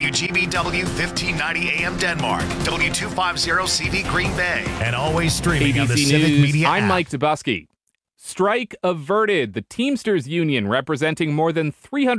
WGBW 1590 AM Denmark, W250 CV Green Bay, and always streaming ABC on the News, Civic Media I'm app. Mike Dubusky. Strike averted. The Teamsters Union, representing more than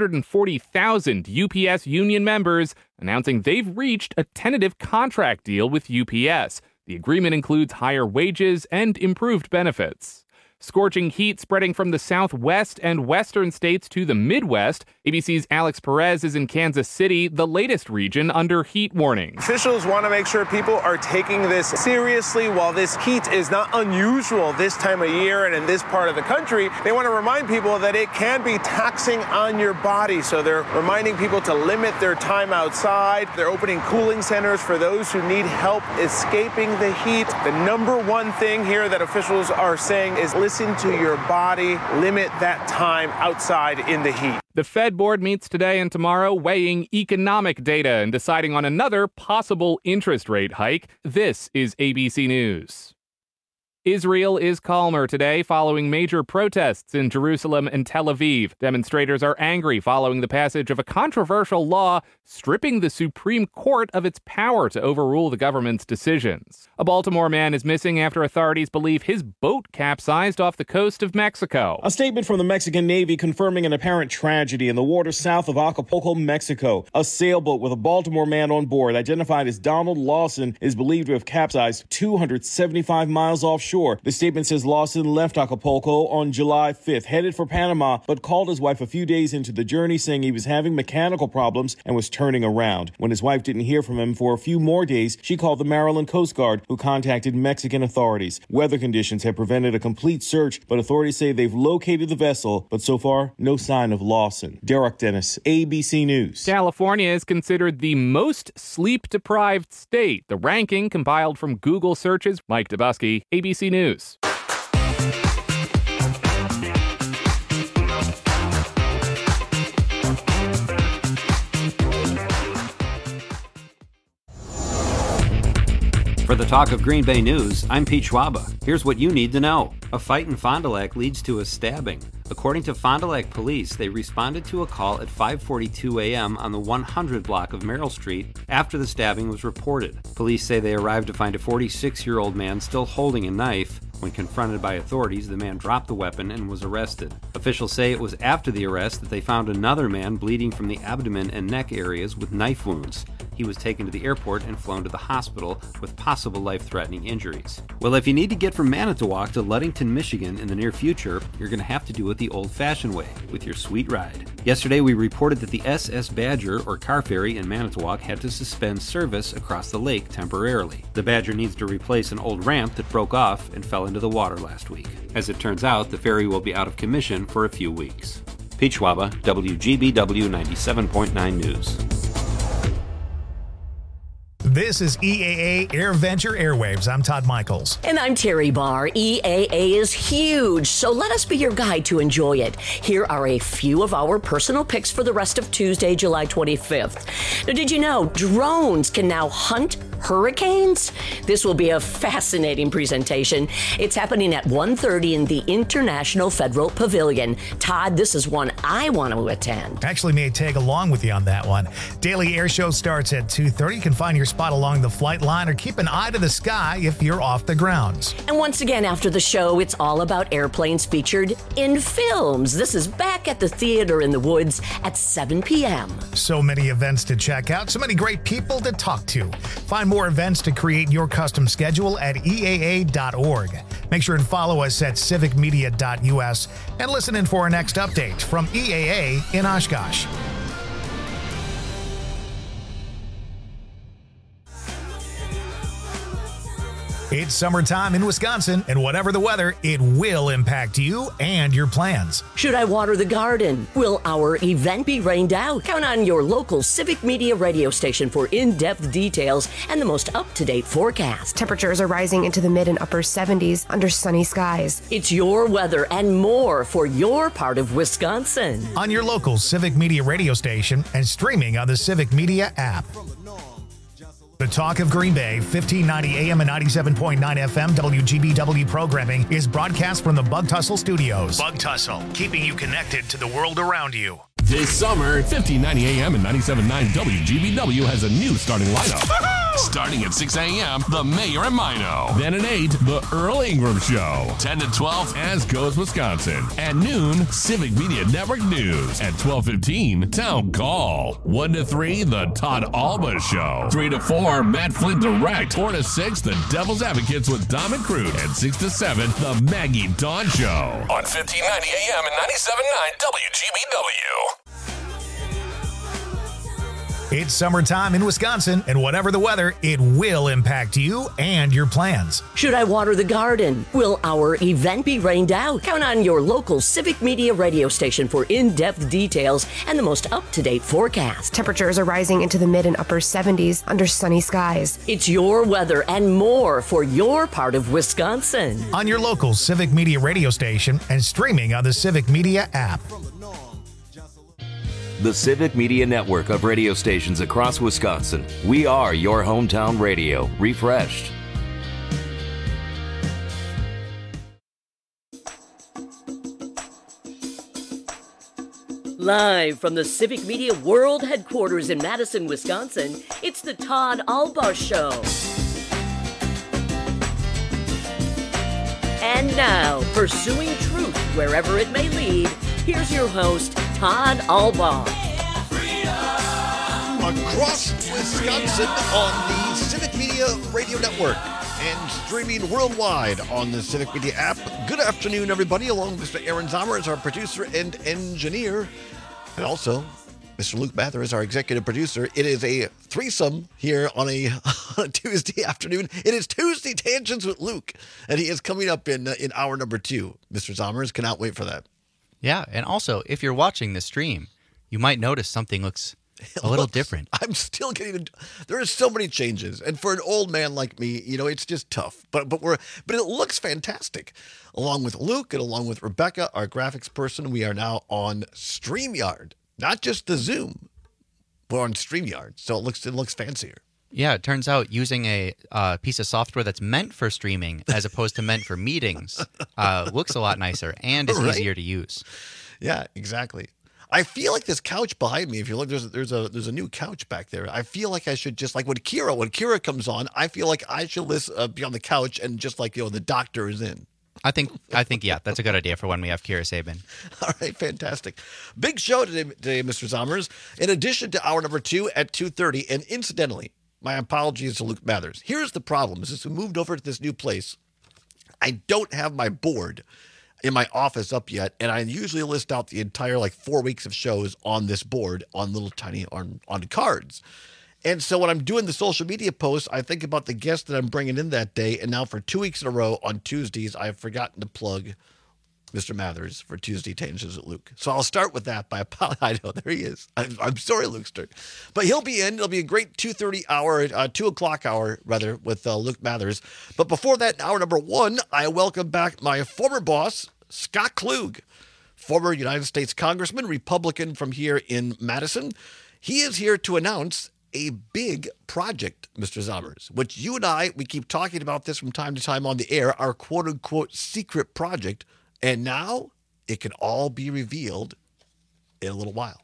340,000 UPS union members, announcing they've reached a tentative contract deal with UPS. The agreement includes higher wages and improved benefits. Scorching heat spreading from the southwest and western states to the Midwest. ABC's Alex Perez is in Kansas City, the latest region under heat warning. Officials want to make sure people are taking this seriously. While this heat is not unusual this time of year and in this part of the country, they want to remind people that it can be taxing on your body. So they're reminding people to limit their time outside. They're opening cooling centers for those who need help escaping the heat. The number one thing here that officials are saying is listen to your body, limit that time outside in the heat. The Fed board meets today and tomorrow, weighing economic data and deciding on another possible interest rate hike. This is ABC News. Israel is calmer today following major protests in Jerusalem and Tel Aviv. Demonstrators are angry following the passage of a controversial law stripping the Supreme Court of its power to overrule the government's decisions. A Baltimore man is missing after authorities believe his boat capsized off the coast of Mexico. A statement from the Mexican Navy confirming an apparent tragedy in the waters south of Acapulco, Mexico. A sailboat with a Baltimore man on board, identified as Donald Lawson, is believed to have capsized 275 miles offshore. The statement says Lawson left Acapulco on July 5th, headed for Panama, but called his wife a few days into the journey, saying he was having mechanical problems and was turning around. When his wife didn't hear from him for a few more days, she called the Maryland Coast Guard, who contacted Mexican authorities. Weather conditions have prevented a complete search, but authorities say they've located the vessel, but so far, no sign of Lawson. Derek Dennis, ABC News. California is considered the most sleep-deprived state. The ranking, compiled from Google searches. Mike Dubusky, ABC News. For the Talk of Green Bay News, I'm Pete Schwaba. Here's what you need to know. A fight in Fond du Lac leads to a stabbing. According to Fond du Lac police, they responded to a call at 5:42 a.m. on the 100 block of Merrill Street after the stabbing was reported. Police say they arrived to find a 46-year-old man still holding a knife. When confronted by authorities, the man dropped the weapon and was arrested. Officials say it was after the arrest that they found another man bleeding from the abdomen and neck areas with knife wounds. He was taken to the airport and flown to the hospital with possible life-threatening injuries. Well, if you need to get from Manitowoc to Ludington, Michigan in the near future, you're going to have to do it the old-fashioned way, with your sweet ride. Yesterday, we reported that the SS Badger, or car ferry in Manitowoc, had to suspend service across the lake temporarily. The Badger needs to replace an old ramp that broke off and fell into the water last week. As it turns out, the ferry will be out of commission for a few weeks. Pete Schwaba, WGBW 97.9 News. This is EAA AirVenture Airwaves. I'm Todd Michaels. And I'm Terry Barr. EAA is huge, so let us be your guide to enjoy it. Here are a few of our personal picks for the rest of Tuesday, July 25th. Now, did you know drones can now hunt hurricanes? This will be a fascinating presentation. It's happening at 1:30 in the International Federal Pavilion. Todd, this is one I want to attend. Actually may tag along with you on that one. Daily Air Show starts at 2:30. You can find your spot along the flight line or keep an eye to the sky if you're off the grounds. And once again, after the show, it's all about airplanes featured in films. This is back at the Theater in the Woods at 7 p.m. So many events to check out, so many great people to talk to. Find more events to create your custom schedule at EAA.org. Make sure and follow us at civicmedia.us and listen in for our next update from EAA in Oshkosh. It's summertime in Wisconsin, and whatever the weather, it will impact you and your plans. Should I water the garden? Will our event be rained out? Count on your local Civic Media radio station for in-depth details and the most up-to-date forecast. Temperatures are rising into the mid and upper 70s under sunny skies. It's your weather and more for your part of Wisconsin. On your local Civic Media radio station and streaming on the Civic Media app. The Talk of Green Bay, 1590 AM and 97.9 FM WGBW programming is broadcast from the Bug Tussle Studios. Bug Tussle, keeping you connected to the world around you. This summer, 1590 AM and 97.9 WGBW has a new starting lineup. Starting at 6 a.m., The Mayor and Mino. Then at 8, The Earl Ingram Show. 10 to 12, As Goes Wisconsin. At noon, Civic Media Network News. At 12:15, Town Call. 1 to 3, The Todd Alba Show. 3 to 4, Matt Flint Direct. 4 to 6, The Devil's Advocates with Dom and Crude. And 6 to 7, The Maggie Dawn Show. On 1590 AM and 97.9 WGBW. It's summertime in Wisconsin, and whatever the weather, it will impact you and your plans. Should I water the garden? Will our event be rained out? Count on your local Civic Media radio station for in-depth details and the most up-to-date forecast. Temperatures are rising into the mid and upper 70s under sunny skies. It's your weather and more for your part of Wisconsin. On your local Civic Media radio station and streaming on the Civic Media app. The Civic Media Network of radio stations across Wisconsin. We are your hometown radio, refreshed. Live from the Civic Media World Headquarters in Madison, Wisconsin, it's the Todd Alba Show. And now, pursuing truth wherever it may lead, here's your host, Todd Alba. Across Wisconsin on the Civic Media Radio Network and streaming worldwide on the Civic Media app. Good afternoon, everybody. Along with Mr. Aaron Zomer as our producer and engineer. And also, Mr. Luke Mather is our executive producer. It is a threesome here on a Tuesday afternoon. It is Tuesday Tangents with Luke, and he is coming up in hour number 2. Mr. Zomers, cannot wait for that. Yeah, and also, if you're watching the stream, you might notice something looks a little different. I'm still getting there are so many changes, and for an old man like me, it's just tough. But it looks fantastic. Along with Luke and along with Rebecca, our graphics person, we are now on StreamYard, not just the Zoom. We're on StreamYard, so it looks fancier. Yeah, it turns out using a piece of software that's meant for streaming as opposed to meant for meetings looks a lot nicer and is easier to use. Yeah, exactly. I feel like this couch behind me, if you look, there's a new couch back there. I feel like I should just, like when Kira comes on, I feel like I should be on the couch and just like, the doctor is in. I think, yeah, that's a good idea for when we have Kira Sabin. All right, fantastic. Big show today, Mr. Zomers. In addition to hour number 2 at 2:30, and incidentally, my apologies to Luke Mathers. Here's the problem. Since we moved over to this new place, I don't have my board in my office up yet, and I usually list out the entire 4 weeks of shows on this board on little tiny on cards. And so when I'm doing the social media posts, I think about the guests that I'm bringing in that day, and now for 2 weeks in a row on Tuesdays, I've forgotten to plug Mr. Mathers for Tuesday Tangents with Luke. So I'll start with that by I know, there he is. I'm sorry, Luke. But he'll be in. It'll be a great 2 o'clock hour, rather, with Luke Mathers. But before that, in hour number 1, I welcome back my former boss, Scott Klug, former United States Congressman, Republican from here in Madison. He is here to announce a big project, Mr. Zomers, which you and we keep talking about this from time to time on the air, our quote-unquote secret project. And now it can all be revealed in a little while.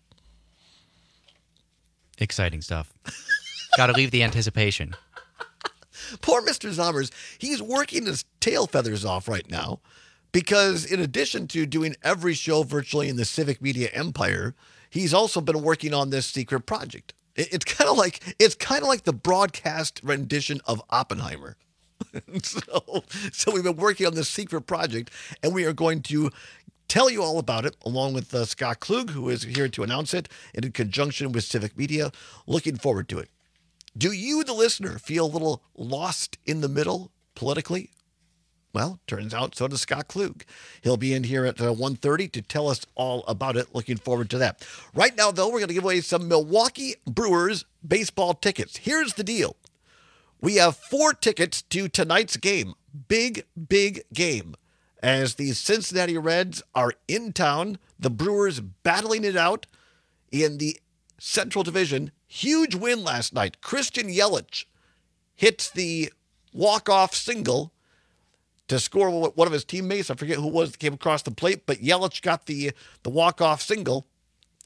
Exciting stuff. Got to leave the anticipation. Poor Mr. Zomers. He's working his tail feathers off right now because in addition to doing every show virtually in the Civic Media empire, he's also been working on this secret project. It's kind of like the broadcast rendition of Oppenheimer. So we've been working on this secret project, and we are going to tell you all about it, along with Scott Klug, who is here to announce it, and in conjunction with Civic Media. Looking forward to it. Do you, the listener, feel a little lost in the middle politically? Well, turns out so does Scott Klug. He'll be in here at 1:30 to tell us all about it. Looking forward to that. Right now, though, we're going to give away some Milwaukee Brewers baseball tickets. Here's the deal. We have 4 tickets to tonight's game. Big, big game. As the Cincinnati Reds are in town, the Brewers battling it out in the Central Division. Huge win last night. Christian Yelich hits the walk-off single to score one of his teammates. I forget who it was that came across the plate, but Yelich got the walk-off single.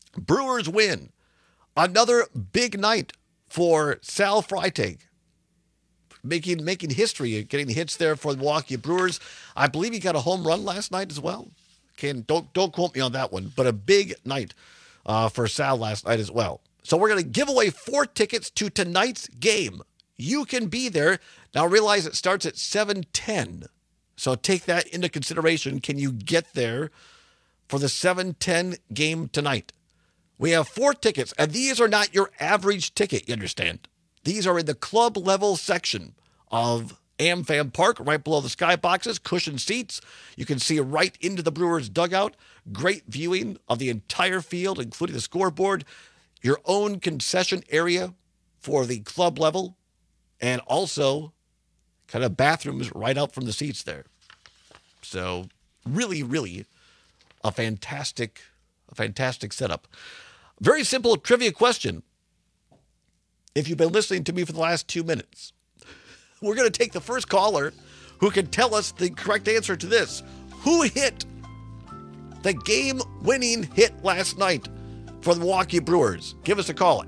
Brewers win. Another big night for Sal Freitag. Making history, getting hits there for the Milwaukee Brewers. I believe he got a home run last night as well. Don't quote me on that one, but a big night for Sal last night as well. So we're going to give away 4 tickets to tonight's game. You can be there. Now realize it starts at 7:10. So take that into consideration. Can you get there for the 7:10 game tonight? We have 4 tickets, and these are not your average ticket, you understand. These are in the club level section of AmFam Park, right below the skyboxes, cushioned seats. You can see right into the Brewers dugout. Great viewing of the entire field, including the scoreboard. Your own concession area for the club level, and also kind of bathrooms right out from the seats there. So really, really a fantastic setup. Very simple trivia question. If you've been listening to me for the last 2 minutes, we're going to take the first caller who can tell us the correct answer to this. Who hit the game-winning hit last night for the Milwaukee Brewers? Give us a call,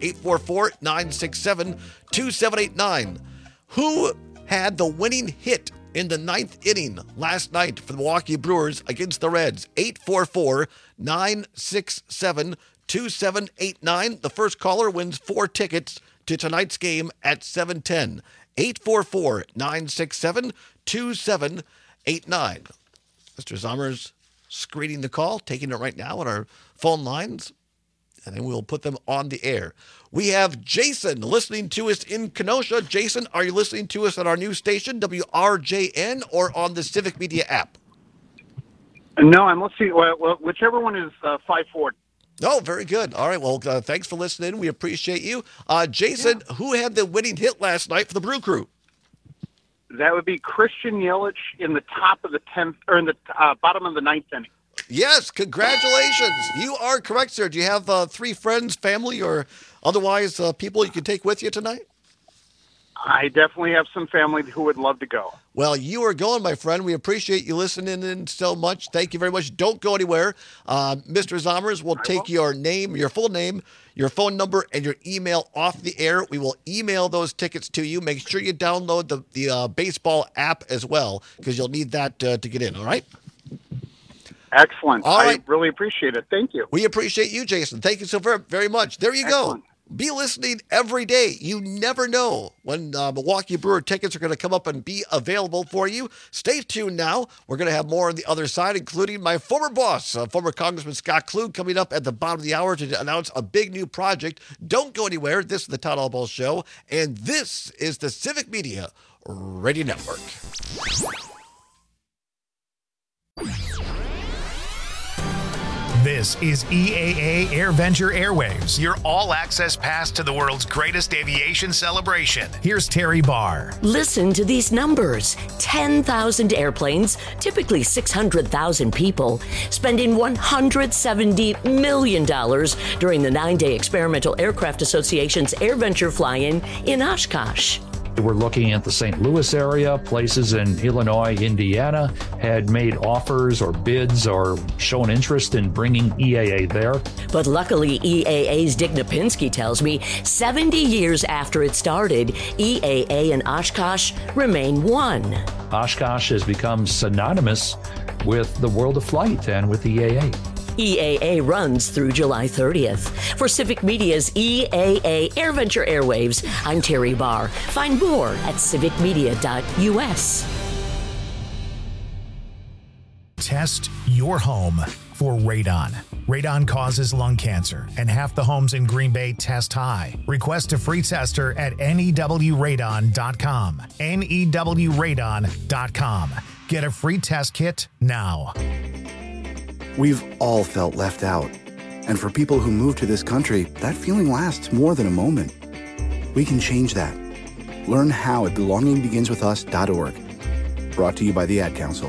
844-967-2789. Who had the winning hit in the 9th inning last night for the Milwaukee Brewers against the Reds? 844-967-2789. The first caller wins 4 tickets to tonight's game at 7:10. 844-967-2789. Mr. Zommers screening the call, taking it right now on our phone lines, and then we'll put them on the air. We have Jason listening to us in Kenosha. Jason, are you listening to us at our new station, WRJN, or on the Civic Media app? No, I'm listening. Well, whichever one is 540. Oh, very good. All right. Well, thanks for listening. We appreciate you. Jason, who had the winning hit last night for the Brew Crew? That would be Christian Yelich in the top of the 10th, or in the bottom of the 9th inning. Yes, congratulations. You are correct, sir. Do you have 3 friends, family, or otherwise people you can take with you tonight? I definitely have some family who would love to go. Well, you are going, my friend. We appreciate you listening in so much. Thank you very much. Don't go anywhere. Mr. Zommers will take your name, your full name, your phone number, and your email off the air. We will email those tickets to you. Make sure you download the baseball app as well, because you'll need that to get in, all right? Excellent. All right. I really appreciate it. Thank you. We appreciate you, Jason. Thank you so very, very much. There you Excellent. go. Be listening every day. You never know when Milwaukee Brewer tickets are going to come up and be available for you. Stay tuned now. We're going to have more on the other side, including my former boss, former Congressman Scott Klug, coming up at the bottom of the hour to announce a big new project. Don't go anywhere. This is the Todd Albaugh Show, and this is the Civic Media Radio Network. This is EAA AirVenture Airwaves, your all-access pass to the world's greatest aviation celebration. Here's Terry Barr. Listen to these numbers. 10,000 airplanes, typically 600,000 people, spending $170 million during the 9-day Experimental Aircraft Association's AirVenture fly-in in Oshkosh. We're looking at the St. Louis area. Places in Illinois, Indiana had made offers or bids or shown interest in bringing EAA there. But luckily, EAA's Dick Napinski tells me 70 years after it started, EAA and Oshkosh remain one. Oshkosh has become synonymous with the world of flight and with EAA. EAA runs through July 30th. For Civic Media's EAA AirVenture Airwaves, I'm Terry Barr. Find more at civicmedia.us. Test your home for radon. Radon causes lung cancer, and half the homes in Green Bay test high. Request a free tester at newradon.com. newradon.com. Get a free test kit now. We've all felt left out. And for people who move to this country, that feeling lasts more than a moment. We can change that. Learn how at belongingbeginswithus.org. Brought to you by the Ad Council.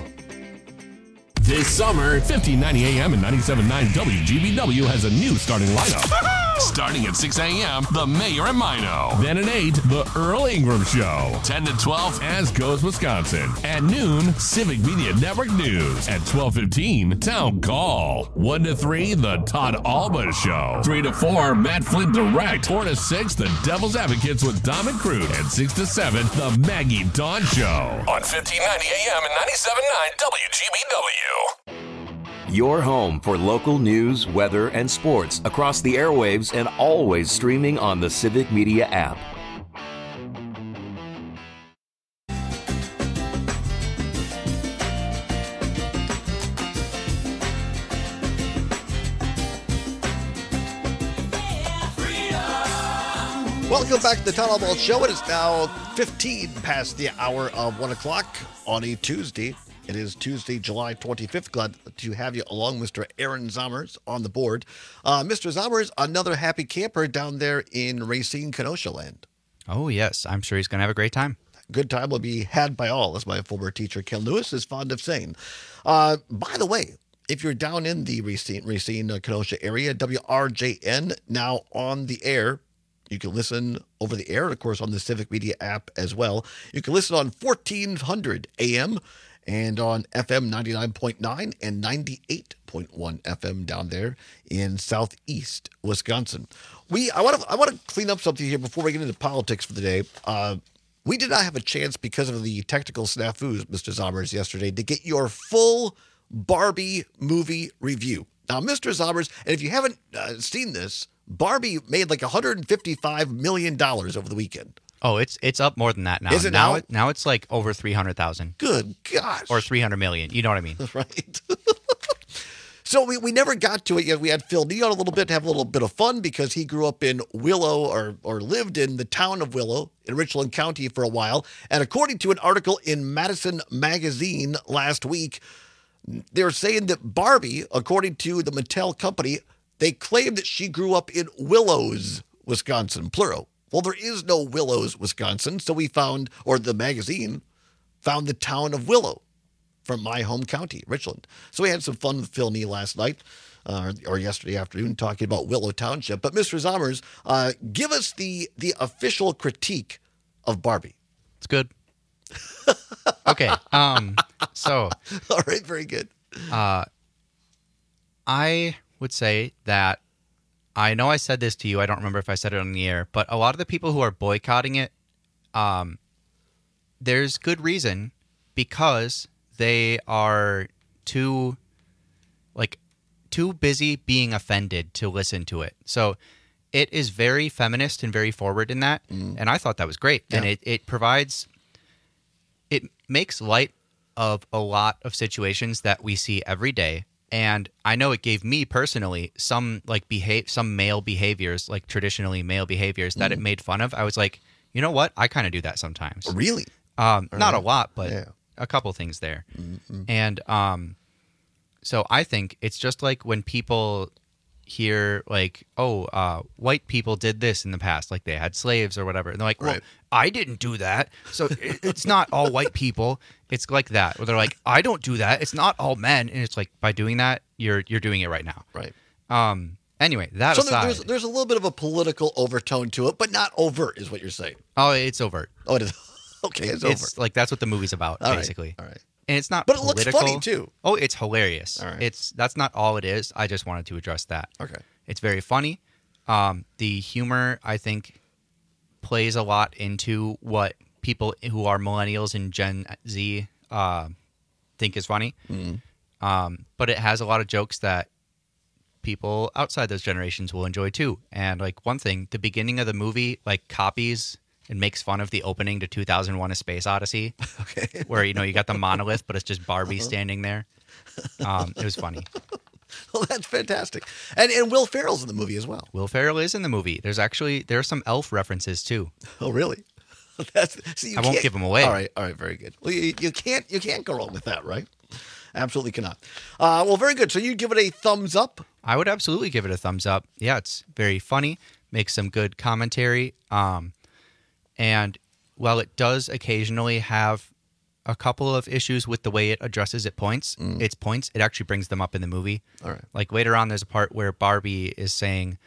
This summer, 1590 AM and 97.9 WGBW has a new starting lineup. Starting at 6 a.m., The Mayor and Mino. Then at 8, The Earl Ingram Show. 10 to 12, As Goes Wisconsin. At noon, Civic Media Network News. At 12:15, Town Call. 1 to 3, The Todd Alba Show. 3 to 4, Matt Flint Direct. 4 to 6, The Devil's Advocates with Dom and Crude. And 6 to 7, The Maggie Dawn Show. On 1590 AM and 97.9 WGBW. Your home for local news, weather, and sports across the airwaves and always streaming on the Civic Media app. Welcome back to the Town Hall Ball Show. It is now 15 past the hour of 1 o'clock on a Tuesday. It is Tuesday, July 25th. Glad to have you along, Mr. Aaron Zommers, on the board. Mr. Zommers, another happy camper down there in Racine, Kenosha land. Oh, yes. I'm sure he's going to have a great time. Good time will be had by all, as my former teacher, Ken Lewis, is fond of saying. By the way, if you're down in the Racine Kenosha area, WRJN now on the air. You can listen over the air, of course, on the Civic Media app as well. You can listen on 1400 AM and on FM 99.9 and 98.1 FM down there in southeast Wisconsin. I want to clean up something here before we get into politics for the day. We did not have a chance because of the technical snafus, Mr. Zommers, yesterday to get your full Barbie movie review. Now, Mr. Zommers, and if you haven't seen this, Barbie made like $155 million over the weekend. Oh, it's up more than that now. Is it now? Now it's like over 300,000. Good gosh. Or 300 million. You know what I mean? Right. So we never got to it yet. We had Phil Neon a little bit to have a little bit of fun because he grew up in Willow or lived in the town of Willow in Richland County for a while. And according to an article in Madison Magazine last week, they're saying that Barbie, according to the Mattel company, they claim that she grew up in Willows, Wisconsin, plural. Well, there is no Willows, Wisconsin, so we found, or the magazine, found the town of Willow from my home county, Richland. So we had some fun with Phil Nee last night, or yesterday afternoon, talking about Willow Township. But Mr. Zommers, give us the official critique of Barbie. It's good. Okay, so... All right, very good. I would say that I know I said this to you. I don't remember if I said it on the air, but a lot of the people who are boycotting it, there's good reason because they are too busy being offended to listen to it. So it is very feminist and very forward in that, and I thought that was great. Yeah. And it makes light of a lot of situations that we see every day. And I know it gave me personally some male behaviors, like traditionally male behaviors that it made fun of. I was like, you know what? I kind of do that sometimes. Really? Not a lot, but a couple things there. Mm-hmm. And so I think it's just like when people hear like, white people did this in the past, like they had slaves or whatever. And they're like, well, I didn't do that. So it's not all white people. It's like that. Where they're like, I don't do that. It's not all men. And it's like, by doing that, you're doing it right now. Right. Anyway, that aside. There's a little bit of a political overtone to it, but not overt is what you're saying. Oh, it's overt. Oh, it is. Okay, it's overt. It's like, that's what the movie's about, basically. All right. And it's not But political. It looks funny, too. Oh, it's hilarious. All right. That's not all it is. I just wanted to address that. Okay. It's very funny. The humor, I think, plays a lot into what people who are millennials and Gen Z think is funny. Mm-hmm. But it has a lot of jokes that people outside those generations will enjoy, too. And, like, one thing, the beginning of the movie, like, copies and makes fun of the opening to 2001: A Space Odyssey. Okay. Where, you got the monolith, but it's just Barbie standing there. It was funny. Well, that's fantastic. And Will Ferrell's in the movie as well. Will Ferrell is in the movie. There are some elf references, too. Oh, really? I won't give them away. All right, very good. Well, you can't go wrong with that, right? Absolutely cannot. Well, very good. So you give it a thumbs up? I would absolutely give it a thumbs up. Yeah, it's very funny. Makes some good commentary. And while it does occasionally have a couple of issues with the way it addresses its points, it actually brings them up in the movie. All right. Like later on, there's a part where Barbie is saying,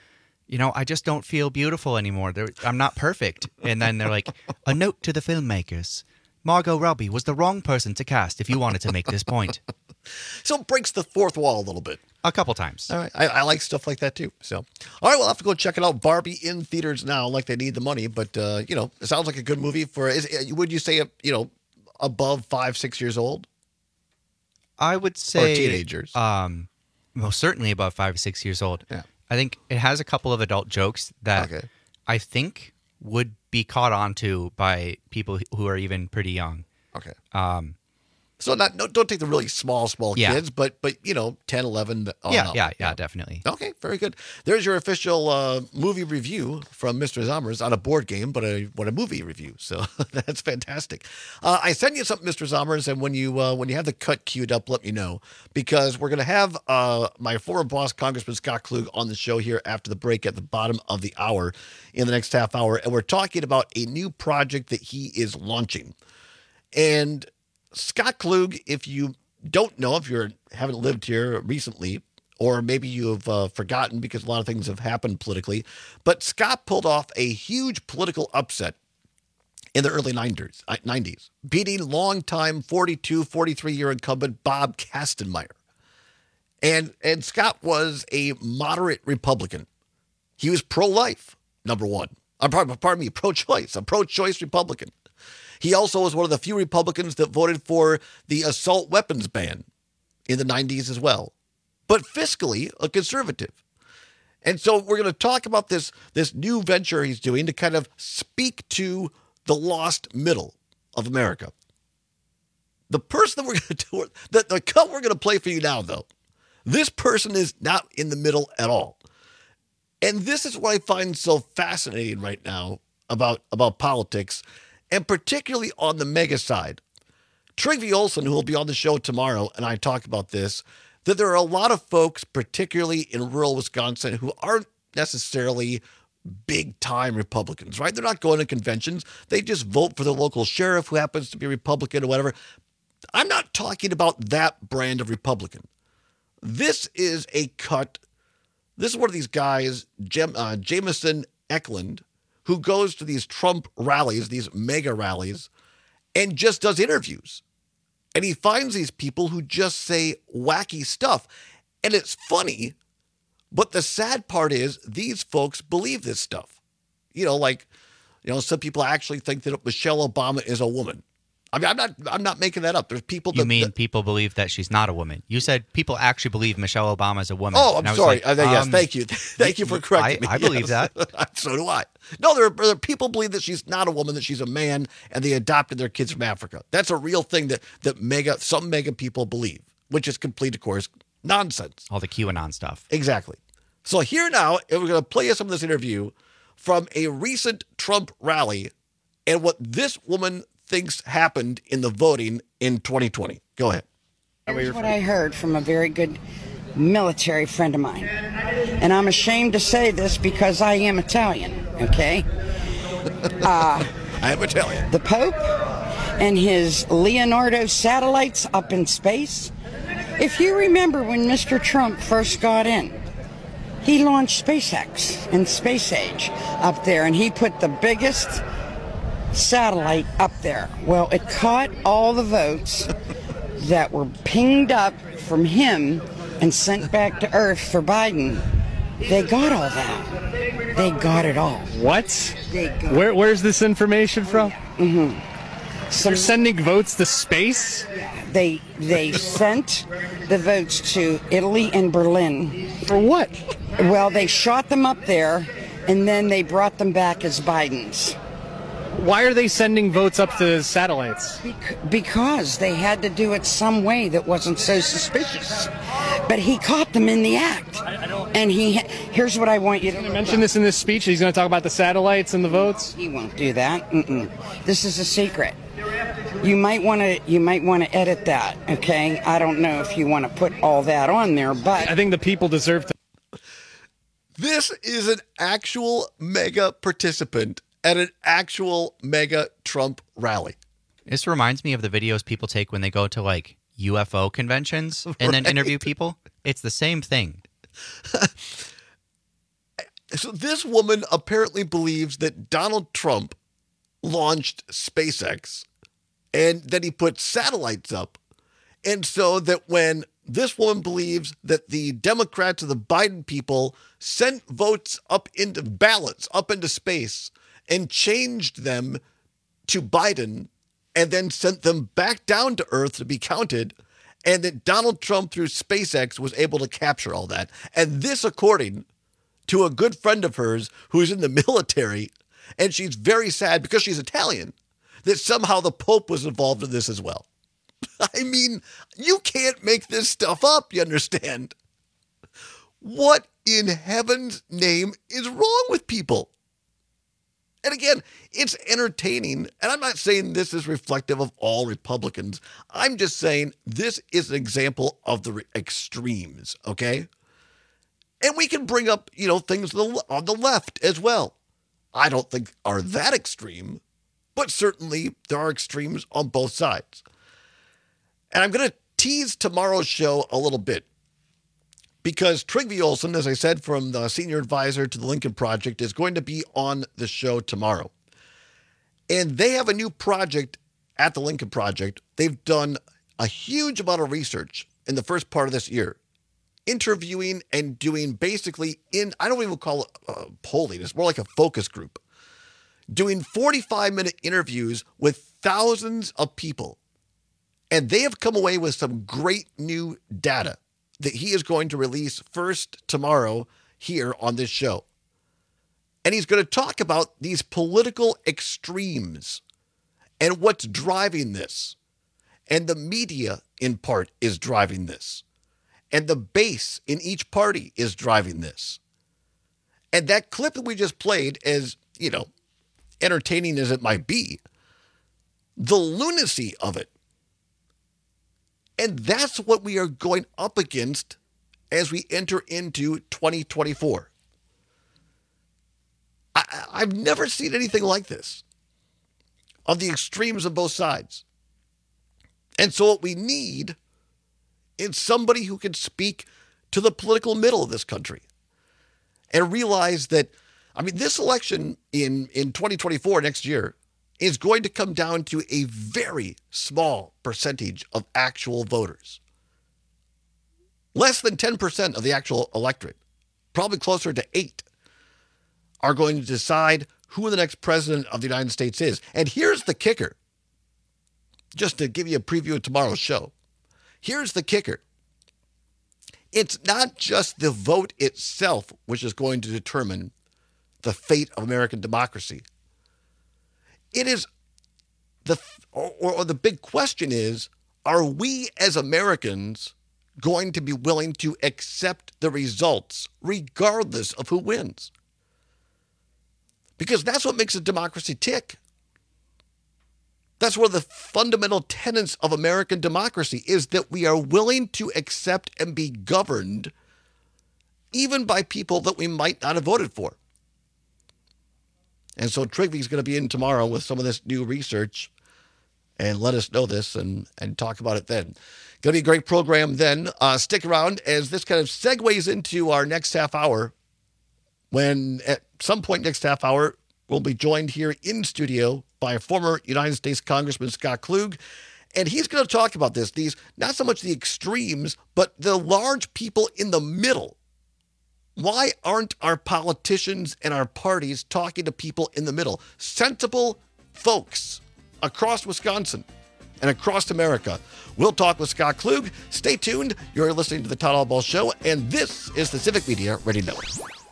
I just don't feel beautiful anymore. I'm not perfect. And then they're like, a note to the filmmakers. Margot Robbie was the wrong person to cast if you wanted to make this point. So it breaks the fourth wall a little bit. A couple times. All right. I like stuff like that too. So, all right, we'll have to go check it out. Barbie in theaters now, like they need the money. But, it sounds like a good movie would you say, above 5-6 years old? I would say. Or teenagers. Well, certainly above 5 or 6 years old. Yeah. I think it has a couple of adult jokes that I think would be caught on to by people who are even pretty young. Okay. So don't take the really small kids, but 10, 11. Yeah, definitely. Okay, very good. There's your official movie review from Mr. Zommers on a board game, but a movie review. So that's fantastic. I sent you something, Mr. Zommers, and when you have the cut queued up, let me know, because we're going to have my former boss, Congressman Scott Klug, on the show here after the break at the bottom of the hour in the next half hour, and we're talking about a new project that he is launching. And Scott Klug, if you don't know, if you haven't lived here recently, or maybe you've forgotten because a lot of things have happened politically, but Scott pulled off a huge political upset in the early 90s, beating longtime 43-year incumbent Bob Kastenmeier. And Scott was a moderate Republican. He was pro-life, number one. Pro-choice, a pro-choice Republican. He also was one of the few Republicans that voted for the assault weapons ban in the 90s as well. But fiscally, a conservative. And so we're going to talk about this new venture he's doing to kind of speak to the lost middle of America. The person that we're going to do, the cut we're going to play for you now, though, this person is not in the middle at all. And this is what I find so fascinating right now about politics, and particularly on the mega side. Trygve Olsen, who will be on the show tomorrow, and I talk about this, that there are a lot of folks, particularly in rural Wisconsin, who aren't necessarily big-time Republicans, right? They're not going to conventions. They just vote for the local sheriff who happens to be Republican or whatever. I'm not talking about that brand of Republican. This is a cut. This is one of these guys, Jameson Eklund, who goes to these Trump rallies, these mega rallies, and just does interviews. And he finds these people who just say wacky stuff. And it's funny, but the sad part is these folks believe this stuff. Some people actually think that Michelle Obama is a woman. I mean, I'm not making that up. There's people that... people believe that she's not a woman? You said people actually believe Michelle Obama is a woman. Oh, I'm sorry. Yes, thank you. Thank you for correcting me. I believe that. So do I. No, there are people believe that she's not a woman, that she's a man, and they adopted their kids from Africa. That's a real thing that some mega people believe, which is complete, of course, nonsense. All the QAnon stuff. Exactly. So here now, we're going to play you some of this interview from a recent Trump rally and what this woman thinks happened in the voting in 2020. Go ahead. Here's what I heard from a very good military friend of mine. And I'm ashamed to say this because I am Italian, okay? I am Italian. The Pope and his Leonardo satellites up in space. If you remember when Mr. Trump first got in, he launched SpaceX and Space Age up there, and he put the biggest satellite up there. Well, it caught all the votes that were pinged up from him and sent back to Earth for Biden. They got all that. They got it all. What? Where's this information from? Mm-hmm. They're sending votes to space? They sent the votes to Italy and Berlin. For what? Well, they shot them up there, and then they brought them back as Biden's. Why are they sending votes up to satellites? Because they had to do it some way that wasn't so suspicious. But he caught them in the act. And here's what I want you to mention this in this speech. He's going to talk about the satellites and the votes. He won't do that. This is a secret. You might want to edit that. Okay, I don't know if you want to put all that on there, but I think the people deserve to. This is an actual mega participant at an actual mega Trump rally. This reminds me of the videos people take when they go to like UFO conventions and then interview people. It's the same thing. So this woman apparently believes that Donald Trump launched SpaceX and that he put satellites up. And so that when this woman believes that the Democrats or the Biden people sent votes up into ballots, up into space, and changed them to Biden and then sent them back down to Earth to be counted, and that Donald Trump through SpaceX was able to capture all that. And this, according to a good friend of hers who's in the military, and she's very sad because she's Italian, that somehow the Pope was involved in this as well. I mean, you can't make this stuff up, you understand? What in heaven's name is wrong with people? And again, it's entertaining, and I'm not saying this is reflective of all Republicans. I'm just saying this is an example of the extremes, okay? And we can bring up, things on the left as well. I don't think are that extreme, but certainly there are extremes on both sides. And I'm going to tease tomorrow's show a little bit because Trygve Olsen, as I said, from the senior advisor to the Lincoln Project, is going to be on the show tomorrow. And they have a new project at the Lincoln Project. They've done a huge amount of research in the first part of this year, interviewing and doing basically I don't even call it polling, it's more like a focus group, doing 45-minute interviews with thousands of people. And they have come away with some great new data that he is going to release first tomorrow here on this show. And he's going to talk about these political extremes and what's driving this. And the media, in part, is driving this. And the base in each party is driving this. And that clip that we just played, as, entertaining as it might be, the lunacy of it. And that's what we are going up against as we enter into 2024. I've never seen anything like this on the extremes of both sides. And so what we need is somebody who can speak to the political middle of this country and realize that, this election in 2024 next year is going to come down to a very small percentage of actual voters. Less than 10% of the actual electorate, probably closer to 8%, are going to decide who the next president of the United States is. And here's the kicker, just to give you a preview of tomorrow's show. Here's the kicker. It's not just the vote itself which is going to determine the fate of American democracy. It is the big question is, are we as Americans going to be willing to accept the results regardless of who wins? Because that's what makes a democracy tick. That's one of the fundamental tenets of American democracy, is that we are willing to accept and be governed even by people that we might not have voted for. And so Trygve is going to be in tomorrow with some of this new research and let us know this and talk about it then. Going to be a great program then. Stick around as this kind of segues into our next half hour, when at some point next half hour, we'll be joined here in studio by a former United States Congressman, Scott Klug. And he's going to talk about these, not so much the extremes, but the large people in the middle. Why aren't our politicians and our parties talking to people in the middle? Sensible folks across Wisconsin and across America. We'll talk with Scott Klug. Stay tuned. You're listening to the Todd Albaugh Show, and this is the Civic Media Radio Network.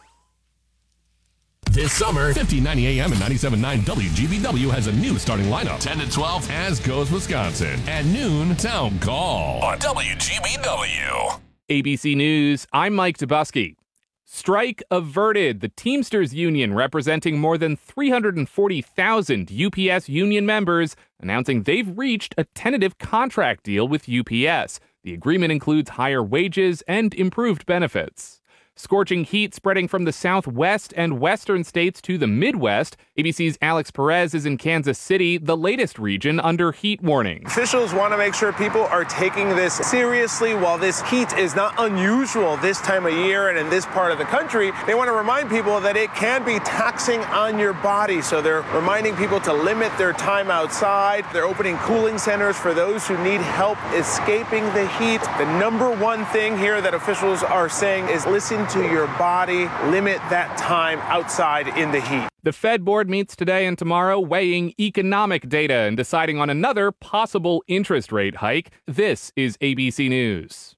This summer, 1590 AM and 97.9 WGBW has a new starting lineup. 10 to 12, As Goes Wisconsin. At noon, Town Call on WGBW. ABC News, I'm Mike Dubusky. Strike averted. The Teamsters Union, representing more than 340,000 UPS union members, announcing they've reached a tentative contract deal with UPS. The agreement includes higher wages and improved benefits. Scorching heat spreading from the southwest and western states to the Midwest. ABC's Alex Perez is in Kansas City, the latest region under heat warning. Officials want to make sure people are taking this seriously. While this heat is not unusual this time of year and in this part of the country, they want to remind people that it can be taxing on your body. So they're reminding people to limit their time outside. They're opening cooling centers for those who need help escaping the heat. The number one thing here that officials are saying is listen to your body, limit that time outside in the heat. The Fed board meets today and tomorrow, weighing economic data and deciding on another possible interest rate hike. This is ABC News.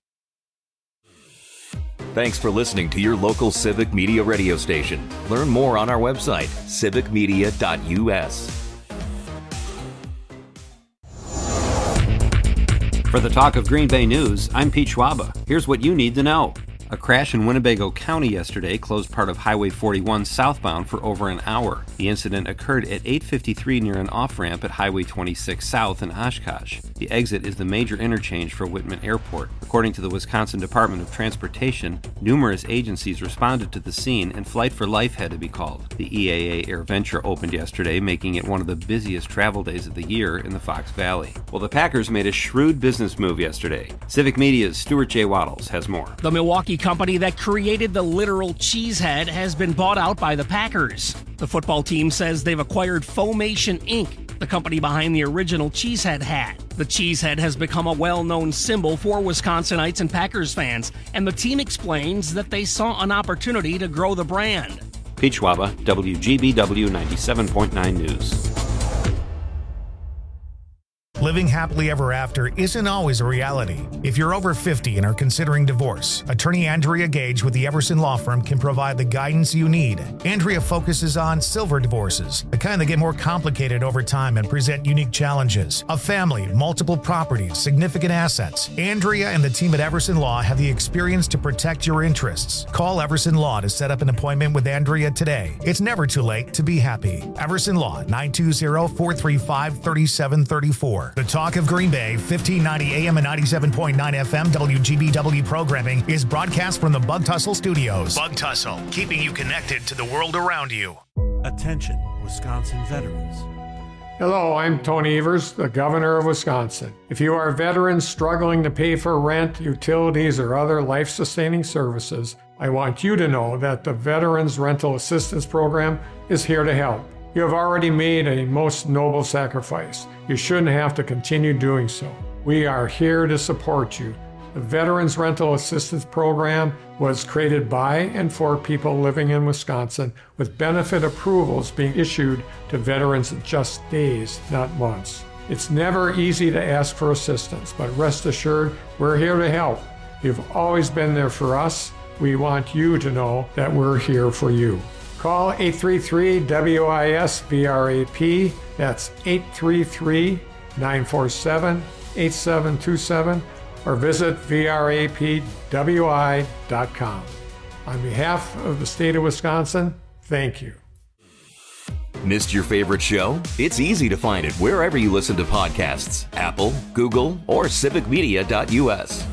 Thanks for listening to your local Civic Media radio station. Learn more on our website, civicmedia.us. For the Talk of Green Bay News, I'm Pete Schwaba. Here's what you need to know. A crash in Winnebago County yesterday closed part of Highway 41 southbound for over an hour. The incident occurred at 8:53 near an off-ramp at Highway 26 south in Oshkosh. The exit is the major interchange for Whitman Airport. According to the Wisconsin Department of Transportation, numerous agencies responded to the scene and Flight for Life had to be called. The EAA AirVenture opened yesterday, making it one of the busiest travel days of the year in the Fox Valley. Well, the Packers made a shrewd business move yesterday. Civic Media's Stuart J. Waddles has more. The Milwaukee company that created the literal cheesehead has been bought out by the Packers. The football team says they've acquired Foamation Inc., the company behind the original cheesehead hat. The cheesehead has become a well-known symbol for Wisconsinites and Packers fans, and the team explains that they saw an opportunity to grow the brand. Pete Schwaba, WGBW 97.9 News. Living happily ever after isn't always a reality. If you're over 50 and are considering divorce, attorney Andrea Gage with the Everson Law Firm can provide the guidance you need. Andrea focuses on silver divorces, the kind that get more complicated over time and present unique challenges. A family, multiple properties, significant assets. Andrea and the team at Everson Law have the experience to protect your interests. Call Everson Law to set up an appointment with Andrea today. It's never too late to be happy. Everson Law, 920-435-3734. The Talk of Green Bay, 1590 AM and 97.9 FM WGBW programming is broadcast from the Bug Tussle Studios. Bug Tussle, keeping you connected to the world around you. Attention, Wisconsin veterans. Hello, I'm Tony Evers, the Governor of Wisconsin. If you are a veteran struggling to pay for rent, utilities, or other life-sustaining services, I want you to know that the Veterans Rental Assistance Program is here to help. You have already made a most noble sacrifice. You shouldn't have to continue doing so. We are here to support you. The Veterans Rental Assistance Program was created by and for people living in Wisconsin, with benefit approvals being issued to veterans in just days, not months. It's never easy to ask for assistance, but rest assured, we're here to help. You've always been there for us. We want you to know that we're here for you. Call 833-WIS-VRAP. That's 833-947-8727. Or visit vrapwi.com. On behalf of the state of Wisconsin, thank you. Missed your favorite show? It's easy to find it wherever you listen to podcasts. Apple, Google, or civicmedia.us.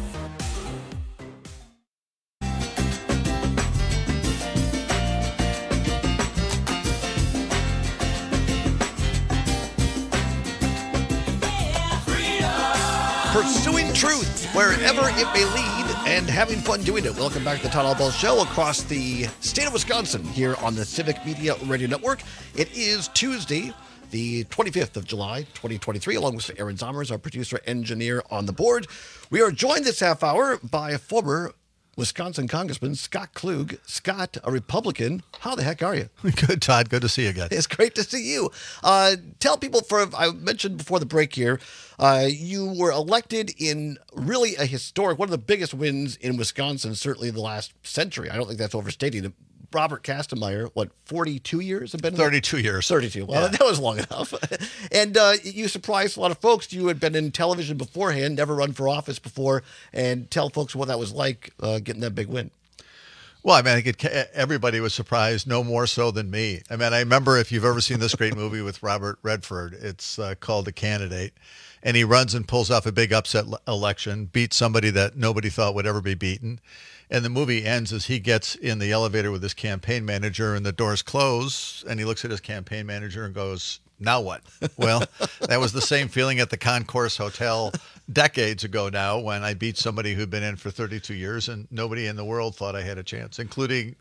Pursuing truth wherever it may lead and having fun doing it. Welcome back to the Todd Bell Show across the state of Wisconsin here on the Civic Media Radio Network. It is Tuesday, the 25th of July, 2023, along with Aaron Zommers, our producer engineer on the board. We are joined this half hour by a former Wisconsin Congressman, Scott Klug. Scott, a Republican. How the heck are you? Good, Todd. Good to see you again. It's great to see you. Tell people, I mentioned before the break here, you were elected in really a historic, one of the biggest wins in Wisconsin, certainly in the last century. I don't think that's overstating it. Robert Kastenmeier, 42 years have been? 32 years. 32. Well, that was long enough. And you surprised a lot of folks. You had been in television beforehand, never run for office before, and tell folks what that was like getting that big win. Well, I mean, I think everybody was surprised, no more so than me. I mean, I remember, if you've ever seen this great movie with Robert Redford, it's called The Candidate, and he runs and pulls off a big upset election, beats somebody that nobody thought would ever be beaten. And the movie ends as he gets in the elevator with his campaign manager, and the doors close, and he looks at his campaign manager and goes, now what? Well, that was the same feeling at the Concourse Hotel decades ago now, when I beat somebody who'd been in for 32 years, and nobody in the world thought I had a chance, including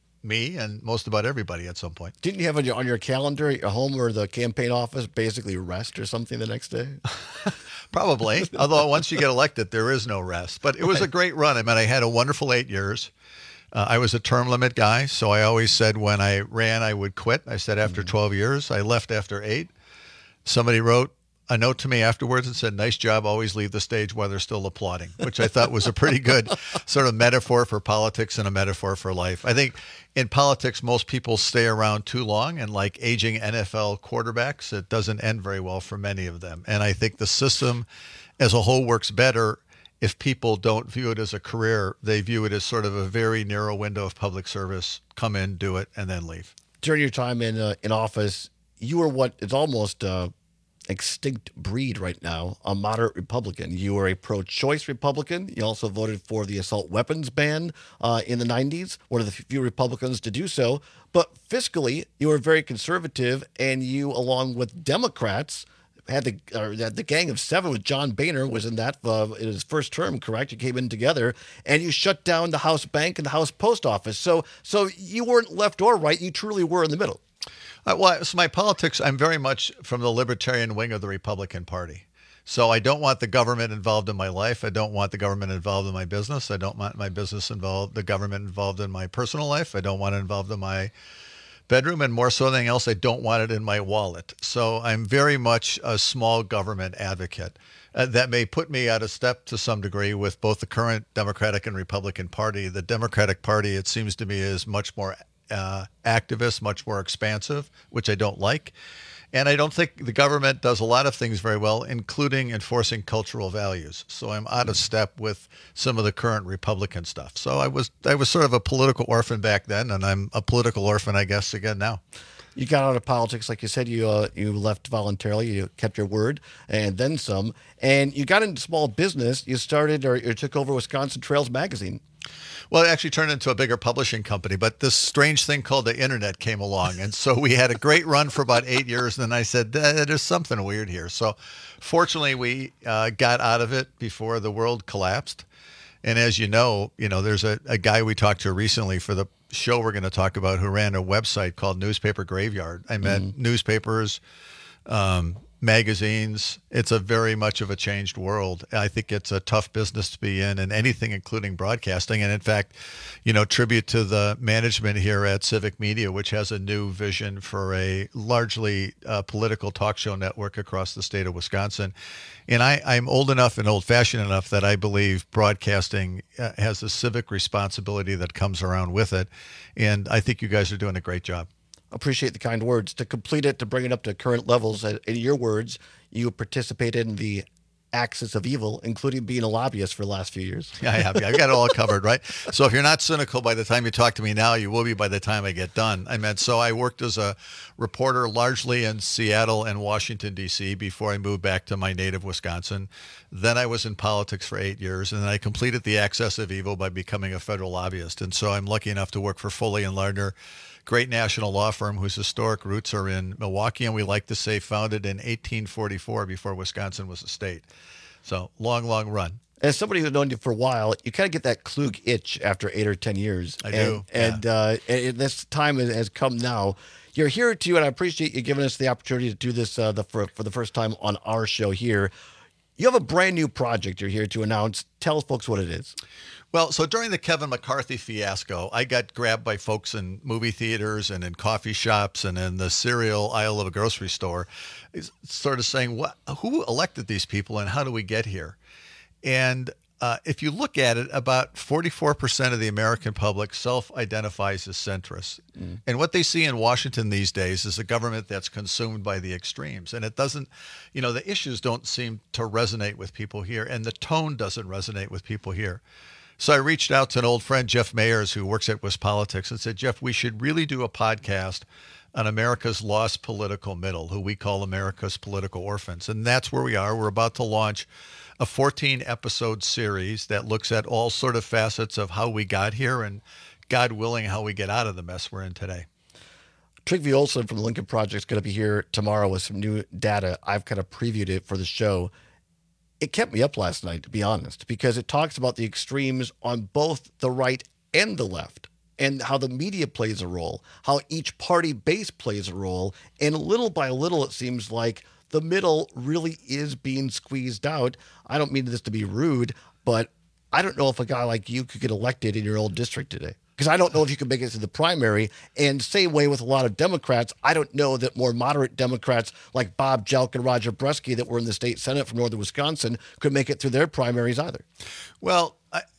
me and most about everybody at some point. Didn't you have on your calendar at your home or the campaign office basically rest or something the next day? Probably. Although once you get elected, there is no rest. But it was a great run. I mean, I had a wonderful 8 years. I was a term limit guy, so I always said when I ran, I would quit. I said after 12 years. I left after 8. Somebody wrote a note to me afterwards and said, nice job, always leave the stage while they're still applauding, which I thought was a pretty good sort of metaphor for politics and a metaphor for life. I think in politics, most people stay around too long, and like aging NFL quarterbacks, it doesn't end very well for many of them. And I think the system as a whole works better if people don't view it as a career. They view it as sort of a very narrow window of public service. Come in, do it, and then leave. During your time in office, you were what is almost extinct breed right now, a moderate Republican. You were a pro-choice Republican. You also voted for the assault weapons ban in the 90s, one of the few Republicans to do so. But fiscally, you were very conservative, and you, along with Democrats, had the Gang of Seven with John Boehner was in that in his first term, correct? You came in together, and you shut down the House Bank and the House Post Office. So you weren't left or right. You truly were in the middle. Well, so my politics, I'm very much from the libertarian wing of the Republican Party. So I don't want the government involved in my life. I don't want the government involved in my business. I don't want my business involved, the government involved in my personal life. I don't want it involved in my bedroom, and more so than anything else, I don't want it in my wallet. So I'm very much a small government advocate. That may put me out of step to some degree with both the current Democratic and Republican Party. The Democratic Party, it seems to me, is much more activist, much more expansive, which I don't like. And I don't think the government does a lot of things very well, including enforcing cultural values. So I'm out of step with some of the current Republican stuff. So I was sort of a political orphan back then, and I'm a political orphan, I guess, again now. You got out of politics, like you said, you left voluntarily, you kept your word, and then some. And you got into small business. You started or you took over Wisconsin Trails Magazine. Well, it actually turned into a bigger publishing company, but this strange thing called the internet came along. And so we had a great run for about 8 years. And then I said, there's something weird here. So fortunately, we got out of it before the world collapsed. And as you know, there's a guy we talked to recently for the show we're going to talk about who ran a website called Newspaper Graveyard. I met newspapers, magazines. It's a very much of a changed world. I think it's a tough business to be in, and anything including broadcasting. And in fact, tribute to the management here at Civic Media, which has a new vision for a largely political talk show network across the state of Wisconsin. And I'm old enough and old-fashioned enough that I believe broadcasting has a civic responsibility that comes around with it. And I think you guys are doing a great job. Appreciate the kind words. To complete it, to bring it up to current levels, in your words, you participated in the axis of evil, including being a lobbyist for the last few years. Yeah, I have. I've got it all covered, right? So if you're not cynical by the time you talk to me now, you will be by the time I get done. So I worked as a reporter largely in Seattle and Washington, D.C. before I moved back to my native Wisconsin. Then I was in politics for 8 years, and then I completed the axis of evil by becoming a federal lobbyist. And so I'm lucky enough to work for Foley and Lardner, great national law firm whose historic roots are in Milwaukee, and we like to say founded in 1844 before Wisconsin was a state. So long, long run. As somebody who's known you for a while, you kind of get that Klug itch after 8 or 10 years. I do. And this time has come now. You're here too, and I appreciate you giving us the opportunity to do this for the first time on our show here. You have a brand new project you're here to announce. Tell folks what it is. Well, so during the Kevin McCarthy fiasco, I got grabbed by folks in movie theaters and in coffee shops and in the cereal aisle of a grocery store, sort of saying, who elected these people and how do we get here? And if you look at it, about 44% of the American public self-identifies as centrist. And what they see in Washington these days is a government that's consumed by the extremes. And it doesn't, the issues don't seem to resonate with people here, and the tone doesn't resonate with people here. So I reached out to an old friend, Jeff Mayers, who works at WisPolitics, and said, Jeff, we should really do a podcast on America's lost political middle, who we call America's political orphans. And that's where we are. We're about to launch a 14-episode series that looks at all sort of facets of how we got here and, God willing, how we get out of the mess we're in today. Trygve Olsen from the Lincoln Project is going to be here tomorrow with some new data. I've kind of previewed it for the show. It kept me up last night, to be honest, because it talks about the extremes on both the right and the left and how the media plays a role, how each party base plays a role. And little by little, it seems like the middle really is being squeezed out. I don't mean this to be rude, but I don't know if a guy like you could get elected in your old district today. Because I don't know if you can make it to the primary. And same way with a lot of Democrats, I don't know that more moderate Democrats like Bob Jelk and Roger Bresky that were in the state Senate from northern Wisconsin could make it through their primaries either. Well,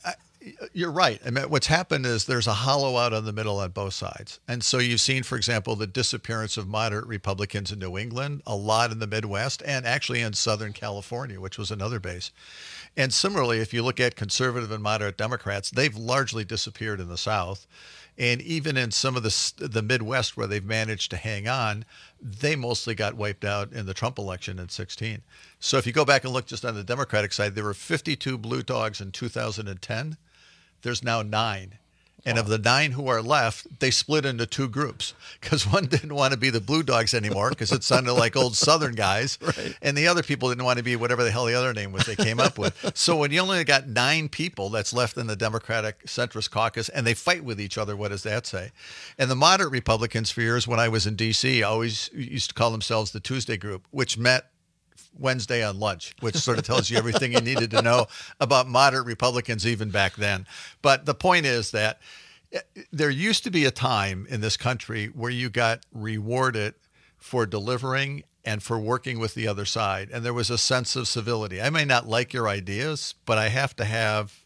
you're right. I mean, what's happened is there's a hollow out on the middle on both sides. And so you've seen, for example, the disappearance of moderate Republicans in New England, a lot in the Midwest, and actually in Southern California, which was another base. And similarly, if you look at conservative and moderate Democrats, they've largely disappeared in the South. And even in some of the Midwest where they've managed to hang on, they mostly got wiped out in the Trump election in 2016. So if you go back and look just on the Democratic side, there were 52 blue dogs in 2010. There's now 9. And of the 9 who are left, they split into 2 groups because one didn't want to be the blue dogs anymore because it sounded like old Southern guys. Right. And the other people didn't want to be whatever the hell the other name was they came up with. So when you only got 9 people that's left in the Democratic centrist caucus and they fight with each other, what does that say? And the moderate Republicans, for years when I was in D.C., always used to call themselves the Tuesday group, which met Wednesday on lunch, which sort of tells you everything you needed to know about moderate Republicans even back then. But the point is that there used to be a time in this country where you got rewarded for delivering and for working with the other side. And there was a sense of civility. I may not like your ideas, but I have to have,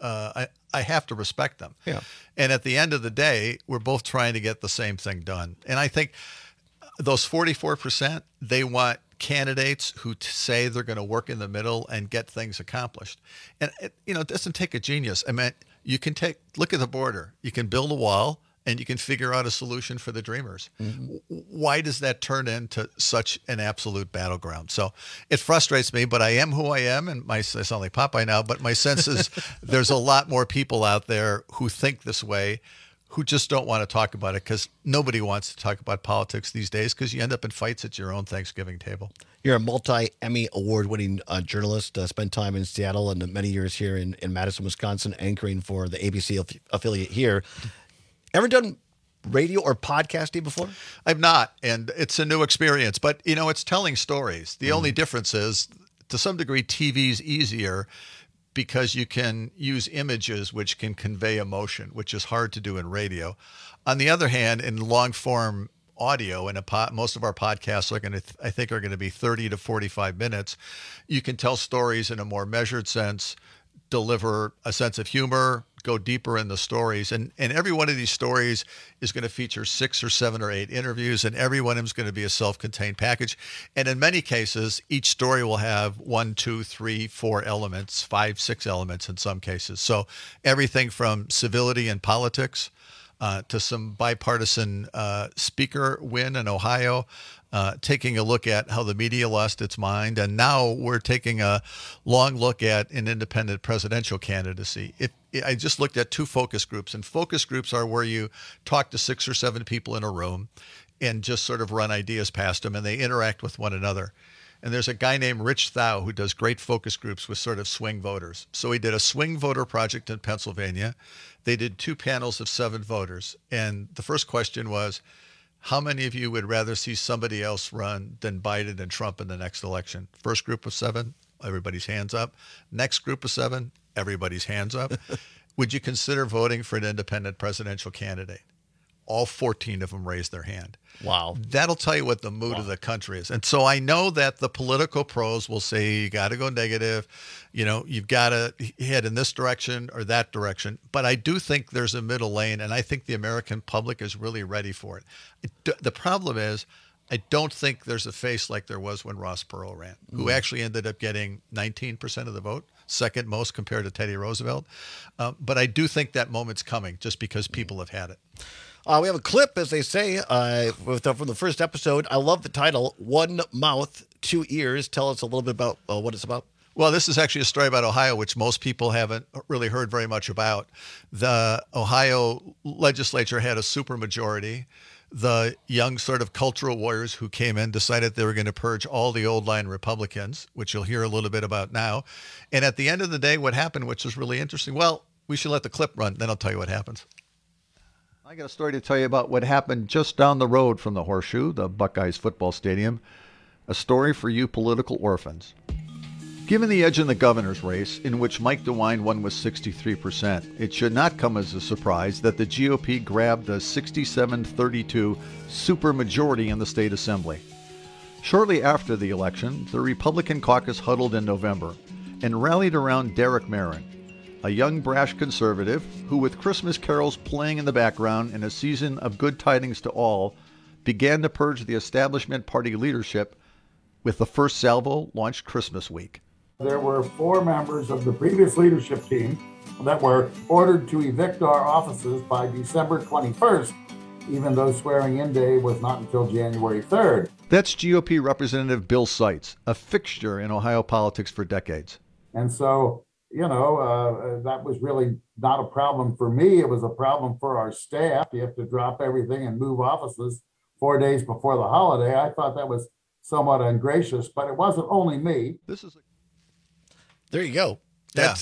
I have to respect them. Yeah. And at the end of the day, we're both trying to get the same thing done. And I think those 44%, they want candidates who say they're going to work in the middle and get things accomplished. And it doesn't take a genius. I mean, you can look at the border. You can build a wall and you can figure out a solution for the dreamers. Mm-hmm. Why does that turn into such an absolute battleground? So it frustrates me, but I am who I am, and I sound like Popeye now, but my sense is there's a lot more people out there who think this way, who just don't want to talk about it because nobody wants to talk about politics these days because you end up in fights at your own Thanksgiving table. You're a multi-Emmy award-winning journalist, spent time in Seattle and many years here in Madison, Wisconsin, anchoring for the ABC affiliate here. Ever done radio or podcasting before? I've not, and it's a new experience, but, it's telling stories. The only difference is, to some degree, TV's easier because you can use images which can convey emotion, which is hard to do in radio. On the other hand, in long-form audio, and most of our podcasts are I think are going to be 30 to 45 minutes, you can tell stories in a more measured sense, deliver a sense of humor, go deeper in the stories. And every one of these stories is going to feature 6 or 7 or 8 interviews, and every one of them is going to be a self-contained package. And in many cases, each story will have 1, 2, 3, 4 elements, 5, 6 elements in some cases. So everything from civility and politics to some bipartisan speaker win in Ohio, taking a look at how the media lost its mind. And now we're taking a long look at an independent presidential candidacy. I just looked at 2 focus groups, and focus groups are where you talk to 6 or 7 people in a room and just sort of run ideas past them, and they interact with one another. And there's a guy named Rich Thau who does great focus groups with sort of swing voters. So he did a swing voter project in Pennsylvania. They did 2 panels of 7 voters. And the first question was, how many of you would rather see somebody else run than Biden and Trump in the next election? First group of 7, everybody's hands up. Next group of 7, everybody's hands up. Would you consider voting for an independent presidential candidate? All 14 of them raised their hand. Wow. That'll tell you what the mood of the country is. And so I know that the political pros will say, you got to go negative. You've got to head in this direction or that direction. But I do think there's a middle lane, and I think the American public is really ready for it. The problem is, I don't think there's a face like there was when Ross Perot ran, who actually ended up getting 19% of the vote, second most compared to Teddy Roosevelt. But I do think that moment's coming just because people have had it. We have a clip, as they say, from the first episode. I love the title, One Mouth, Two Ears. Tell us a little bit about what it's about. Well, this is actually a story about Ohio, which most people haven't really heard very much about. The Ohio legislature had a supermajority. The young sort of cultural warriors who came in decided they were going to purge all the old line Republicans, which you'll hear a little bit about now. And at the end of the day, what happened, which was really interesting, well, we should let the clip run, then I'll tell you what happens. I got a story to tell you about what happened just down the road from the Horseshoe, the Buckeyes football stadium. A story for you political orphans. Given the edge in the governor's race, in which Mike DeWine won with 63%, it should not come as a surprise that the GOP grabbed the 67-32 supermajority in the state assembly. Shortly after the election, the Republican caucus huddled in November and rallied around Derek Marin, a young brash conservative who, with Christmas carols playing in the background and a season of good tidings to all, began to purge the establishment party leadership with the first salvo launched Christmas week. There were 4 members of the previous leadership team that were ordered to evict our offices by December 21st, even though swearing-in day was not until January 3rd. That's GOP Representative Bill Seitz, a fixture in Ohio politics for decades. And so, that was really not a problem for me. It was a problem for our staff. You have to drop everything and move offices 4 days before the holiday. I thought that was somewhat ungracious, but it wasn't only me. There you go. That's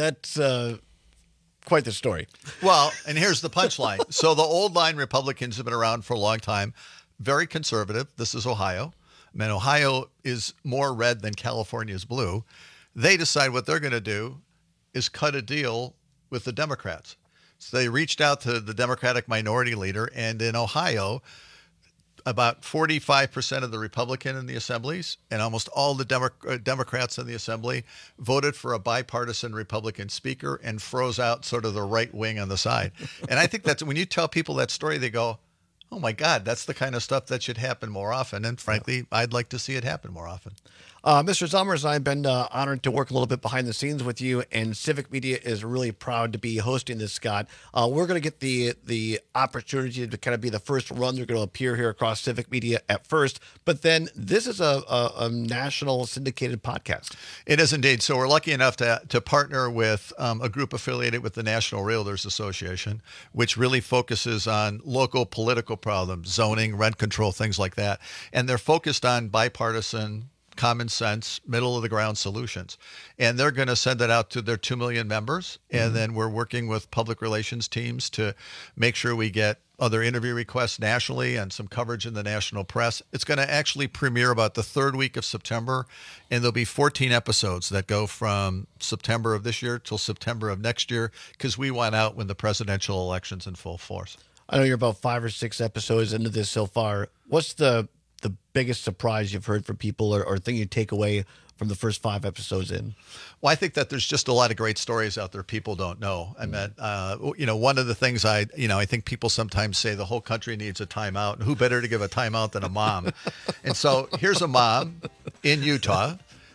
quite the story. Well, and here's the punchline. So the old line Republicans have been around for a long time, very conservative. This is Ohio. I mean, Ohio is more red than California is blue. They decide what they're going to do is cut a deal with the Democrats. So they reached out to the Democratic minority leader, and in Ohio, about 45% of the Republican in the assemblies and almost all the Democrats in the assembly voted for a bipartisan Republican speaker and froze out sort of the right wing on the side. And I think that's when you tell people that story, they go, oh my God, that's the kind of stuff that should happen more often. And frankly, I'd like to see it happen more often. Mr. Sommers, I've been honored to work a little bit behind the scenes with you, and Civic Media is really proud to be hosting this, Scott. We're going to get the opportunity to kind of be the first run. They're going to appear here across Civic Media at first, but then this is a national syndicated podcast. It is indeed. So we're lucky enough to partner with a group affiliated with the National Realtors Association, which really focuses on local political problems, zoning, rent control, things like that. And they're focused on bipartisan, common sense, middle of the ground solutions. And they're going to send it out to their 2 million members. And then we're working with public relations teams to make sure we get other interview requests nationally and some coverage in the national press. It's going to actually premiere about the 3rd week of September. And there'll be 14 episodes that go from September of this year till September of next year, because we went out when the presidential election's in full force. I know you're about 5 or 6 episodes into this so far. What's the biggest surprise you've heard from people or thing you take away from the first 5 episodes in? Well, I think that there's just a lot of great stories out there people don't know. I mean, one of the things I think people sometimes say the whole country needs a timeout. And who better to give a timeout than a mom? And so here's a mom in Utah,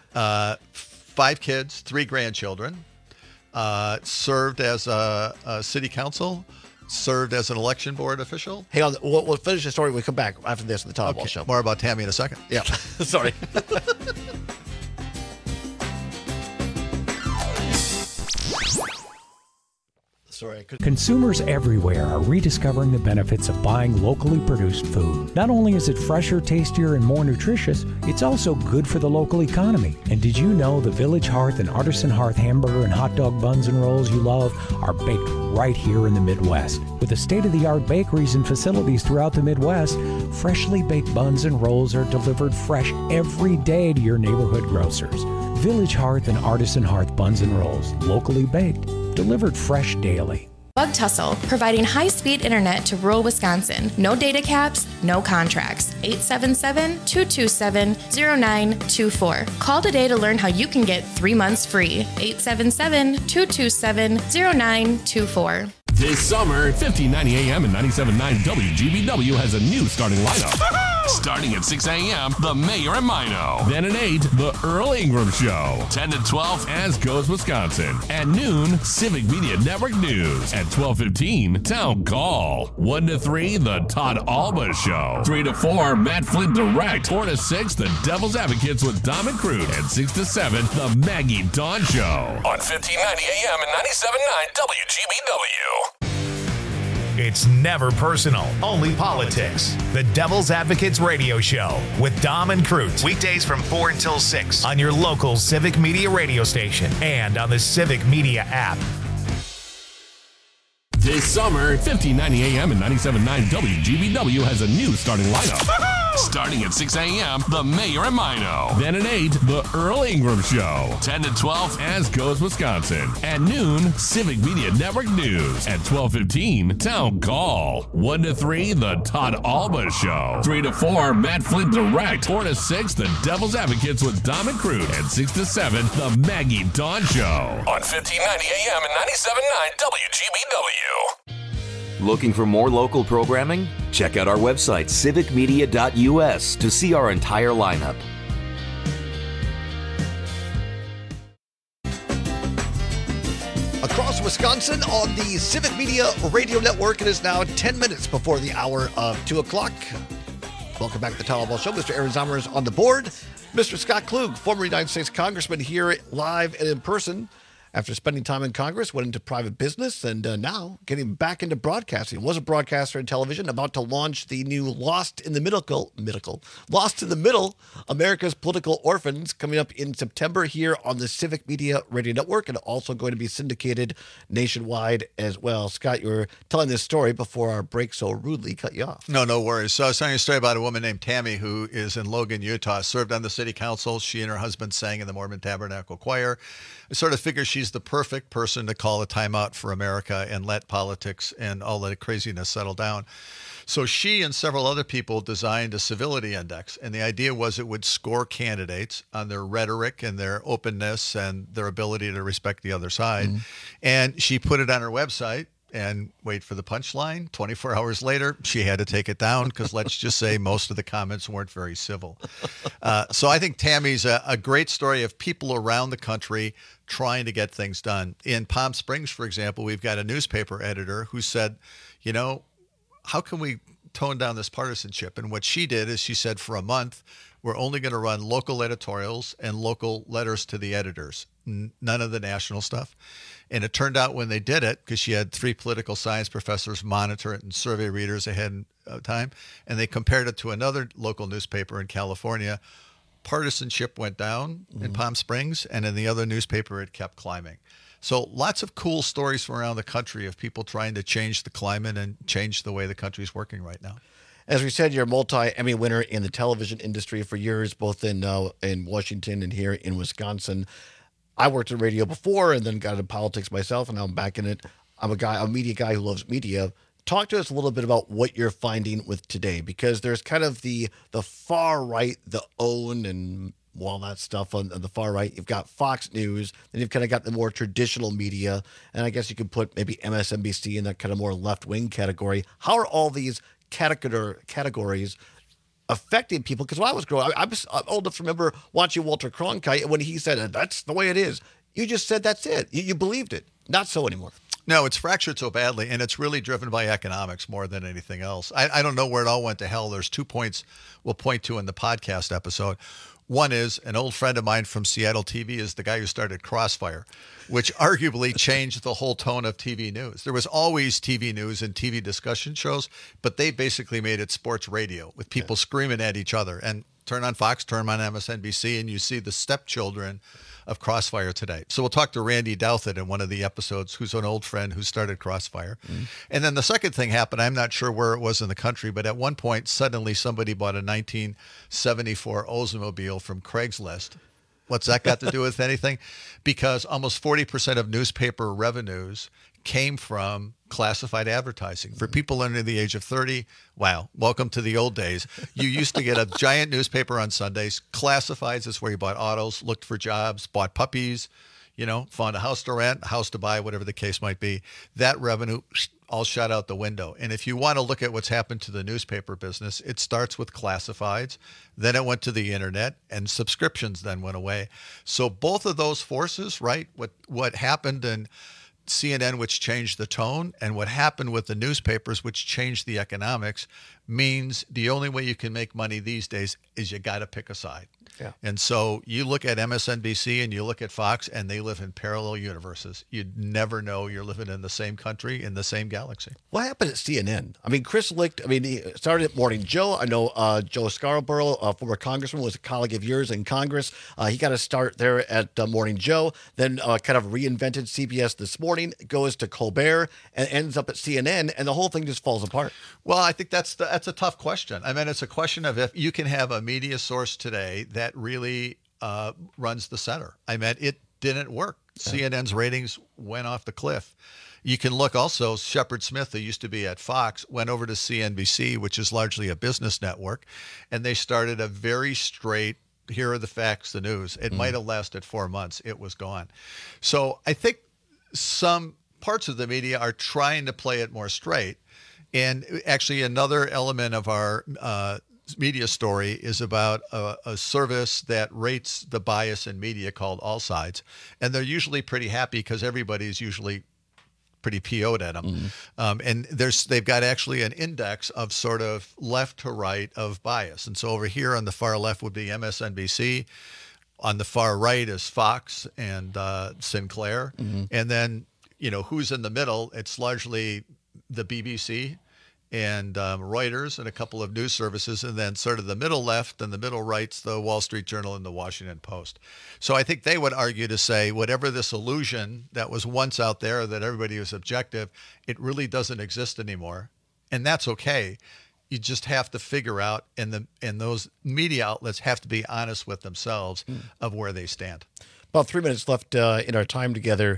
5 kids, 3 grandchildren, served as a city council, served as an election board official. Hey, we'll finish the story. We'll come back after this on the Tom Wall Show. More about Tammy in a second. Yeah. Sorry. Consumers everywhere are rediscovering the benefits of buying locally produced food. Not only is it fresher, tastier, and more nutritious, it's also good for the local economy. And did you know the Village Hearth and Artisan Hearth hamburger and hot dog buns and rolls you love are baked right here in the Midwest? With the state-of-the-art bakeries and facilities throughout the Midwest, freshly baked buns and rolls are delivered fresh every day to your neighborhood grocers. Village Hearth and Artisan Hearth buns and rolls, locally baked, delivered fresh daily. Bug Tussle, providing high-speed internet to rural Wisconsin. No data caps, no contracts. 877-227-0924. Call today to learn how you can get 3 months free. 877-227-0924. This summer, 1590 AM and 97.9 WGBW has a new starting lineup. Starting at 6 a.m., The Mayor and Mino. Then at 8, The Earl Ingram Show. 10 to 12, As Goes Wisconsin. At noon, Civic Media Network News. At 12:15, Town Call. 1 to 3, The Todd Alba Show. 3 to 4, Matt Flint Direct. 4 to 6, The Devil's Advocates with Dom and Crude. And 6 to 7, The Maggie Dawn Show. On 1590 AM and 97.9 WGBW. It's never personal, only politics. The Devil's Advocates Radio Show with Dom and Crute. Weekdays from 4 until 6 on your local Civic Media radio station and on the Civic Media app. This summer, 1590 AM and 97.9 WGBW has a new starting lineup. Starting at 6 a.m., The Mayor and Mino. Then at 8, The Earl Ingram Show. 10 to 12, As Goes Wisconsin. At noon, Civic Media Network News. At 12:15, Town Call. 1 to 3, The Todd Alba Show. 3 to 4, Matt Flint Direct. 4 to 6, The Devil's Advocates with Dom and Crude. And 6 to 7, The Maggie Dawn Show. On 1590 AM and 97.9 WGBW. Looking for more local programming? Check out our website, civicmedia.us, to see our entire lineup. Across Wisconsin on the Civic Media Radio Network, it is now 10 minutes before the hour of 2 o'clock. Welcome back to the Todd Alba Show. Mr. Aaron Zomer is on the board. Mr. Scott Klug, former United States Congressman, here live and in person. After spending time in Congress, went into private business, and now getting back into broadcasting. Was a broadcaster in television, about to launch the new Lost in the Middle, America's Political Orphans, coming up in September here on the Civic Media Radio Network, and also going to be syndicated nationwide as well. Scott, you were telling this story before our break so rudely cut you off. No worries. So I was telling you a story about a woman named Tammy who is in Logan, Utah, served on the city council. She and her husband sang in the Mormon Tabernacle Choir. I sort of figure she's the perfect person to call a timeout for America and let politics and all that craziness settle down. So she and several other people designed a civility index, and the idea was it would score candidates on their rhetoric and their openness and their ability to respect the other side. Mm-hmm. And she put it on her website. And wait for the punchline, 24 hours later, she had to take it down because let's just say most of the comments weren't very civil. So I think Tammy's a great story of people around the country trying to get things done. In Palm Springs, for example, we've got a newspaper editor who said, how can we tone down this partisanship? And what she did is she said, for a month, we're only going to run local editorials and local letters to the editors, none of the national stuff. And it turned out when they did it, because she had 3 political science professors monitor it and survey readers ahead of time, and they compared it to another local newspaper in California, partisanship went down in Palm Springs, and in the other newspaper, it kept climbing. So lots of cool stories from around the country of people trying to change the climate and change the way the country's working right now. As we said, you're a multi-Emmy winner in the television industry for years, both in Washington and here in Wisconsin. I worked in radio before and then got into politics myself, and now I'm back in it. I'm a media guy who loves media. Talk to us a little bit about what you're finding with today, because there's kind of the far right, the OWN and all that stuff on the far right. You've got Fox News, then you've kind of got the more traditional media, and I guess you could put maybe MSNBC in that kind of more left-wing category. How are all these categories affecting people? Because when I was growing up, I'm old enough to remember watching Walter Cronkite, and when he said, that's the way it is, you just said that's it. You believed it. Not so anymore. No, it's fractured so badly, and it's really driven by economics more than anything else. I don't know where it all went to hell. There's 2 points we'll point to in the podcast episode. One is an old friend of mine from Seattle TV is the guy who started Crossfire, which arguably changed the whole tone of TV news. There was always TV news and TV discussion shows, but they basically made it sports radio with people screaming at each other. And turn on Fox, turn on MSNBC, and you see the stepchildren of Crossfire today. So we'll talk to Randy Douthit in one of the episodes, who's an old friend who started Crossfire. Mm-hmm. And then the second thing happened, I'm not sure where it was in the country, but at one point, suddenly somebody bought a 1974 Oldsmobile from Craigslist. What's that got to do with anything? Because almost 40% of newspaper revenues came from classified advertising. For people under the age of 30, wow, welcome to the old days. You used to get a giant newspaper on Sundays. Classifieds is where you bought autos, looked for jobs, bought puppies, found a house to rent, a house to buy, whatever the case might be. That revenue all shot out the window. And if you want to look at what's happened to the newspaper business, it starts with classifieds, then it went to the internet, and subscriptions then went away. So both of those forces, right, what happened in CNN, which changed the tone, and what happened with the newspapers, which changed the economics, means the only way you can make money these days is you got to pick a side. Yeah. And so you look at MSNBC and you look at Fox, and they live in parallel universes. You'd never know you're living in the same country, in the same galaxy. What happened at CNN? I mean, Chris Licht, he started at Morning Joe. I know Joe Scarborough, former congressman, was a colleague of yours in Congress. He got a start there at Morning Joe, then kind of reinvented CBS This Morning, goes to Colbert, and ends up at CNN, and the whole thing just falls apart. Well, I think that's a tough question. I mean, it's a question of if you can have a media source today that really runs the center. I mean, it didn't work. Yeah. CNN's ratings went off the cliff. You can look also, Shepard Smith, who used to be at Fox, went over to CNBC, which is largely a business network, and they started a very straight, here are the facts, the news. It might have lasted 4 months. It was gone. So I think some parts of the media are trying to play it more straight. And actually another element of our media story is about a service that rates the bias in media called All Sides. And they're usually pretty happy because everybody's usually pretty PO'd at them. And they've got actually an index of sort of left to right of bias. And so over here on the far left would be MSNBC. On the far right is Fox and Sinclair. And then, who's in the middle? It's largely the BBC and Reuters and a couple of news services, and then sort of the middle left and the middle right's the Wall Street Journal and the Washington Post. So I think they would argue to say whatever this illusion that was once out there that everybody was objective, it really doesn't exist anymore. And that's okay. You just have to figure out, and those media outlets have to be honest with themselves of where they stand. About 3 minutes left in our time together.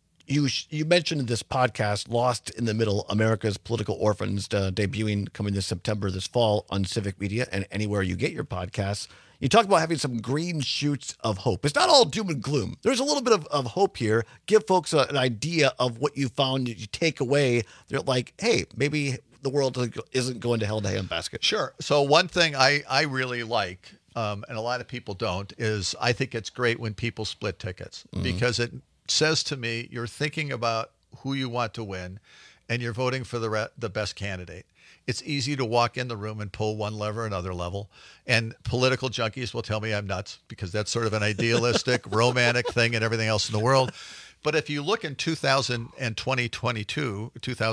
You mentioned in this podcast, Lost in the Middle, America's Political Orphans, debuting coming this September, this fall on Civic Media and anywhere you get your podcasts. You talk about having some green shoots of hope. It's not all doom and gloom. There's a little bit of hope here. Give folks an idea of what you found, you take away. They're like, hey, maybe the world isn't going to hell in a handbasket. Sure. So one thing I really like, and a lot of people don't, is I think it's great when people split tickets because it says to me, you're thinking about who you want to win and you're voting for the best candidate. It's easy to walk in the room and pull one lever, another level. And political junkies will tell me I'm nuts because that's sort of an idealistic, romantic thing and everything else in the world. But if you look in 2022,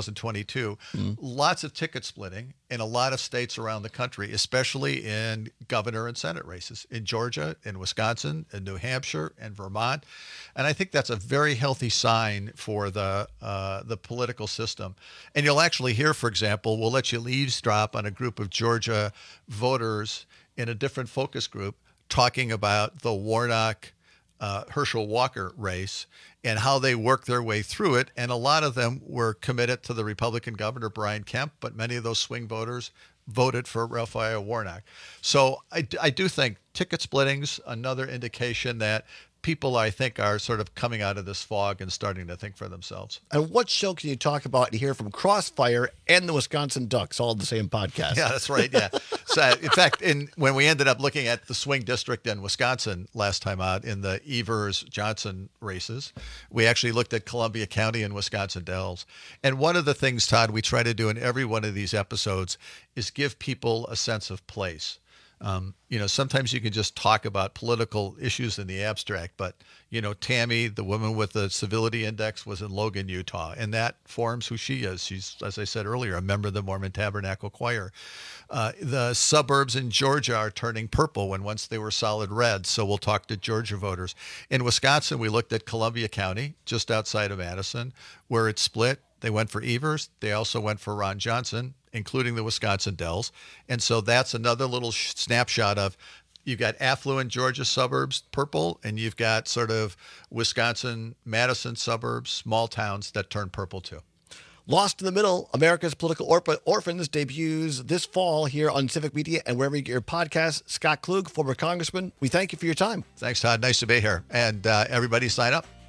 lots of ticket splitting in a lot of states around the country, especially in governor and Senate races in Georgia, in Wisconsin, in New Hampshire, and Vermont. And I think that's a very healthy sign for the political system. And you'll actually hear, for example, we'll let you eavesdrop on a group of Georgia voters in a different focus group talking about the Warnock Herschel Walker race and how they worked their way through it. And a lot of them were committed to the Republican governor, Brian Kemp, but many of those swing voters voted for Raphael Warnock. So I do think ticket splitting's another indication that people, I think, are sort of coming out of this fog and starting to think for themselves. And what show can you talk about and hear from Crossfire and the Wisconsin Ducks, all in the same podcast? Yeah, that's right. Yeah. So, in fact, when we ended up looking at the swing district in Wisconsin last time out in the Evers-Johnson races, we actually looked at Columbia County and Wisconsin Dells. And one of the things, Todd, we try to do in every one of these episodes is give people a sense of place. Sometimes you can just talk about political issues in the abstract, but, Tammy, the woman with the civility index, was in Logan, Utah, and that forms who she is. She's, as I said earlier, a member of the Mormon Tabernacle Choir. The suburbs in Georgia are turning purple when once they were solid red, so we'll talk to Georgia voters. In Wisconsin, we looked at Columbia County, just outside of Madison, where it's split. They went for Evers. They also went for Ron Johnson, including the Wisconsin Dells. And so that's another little snapshot of you've got affluent Georgia suburbs, purple, and you've got sort of Wisconsin, Madison suburbs, small towns that turn purple too. Lost in the Middle, America's Political Orphans debuts this fall here on Civic Media and wherever you get your podcasts. Scott Klug, former congressman, we thank you for your time. Thanks, Todd. Nice to be here. And everybody sign up.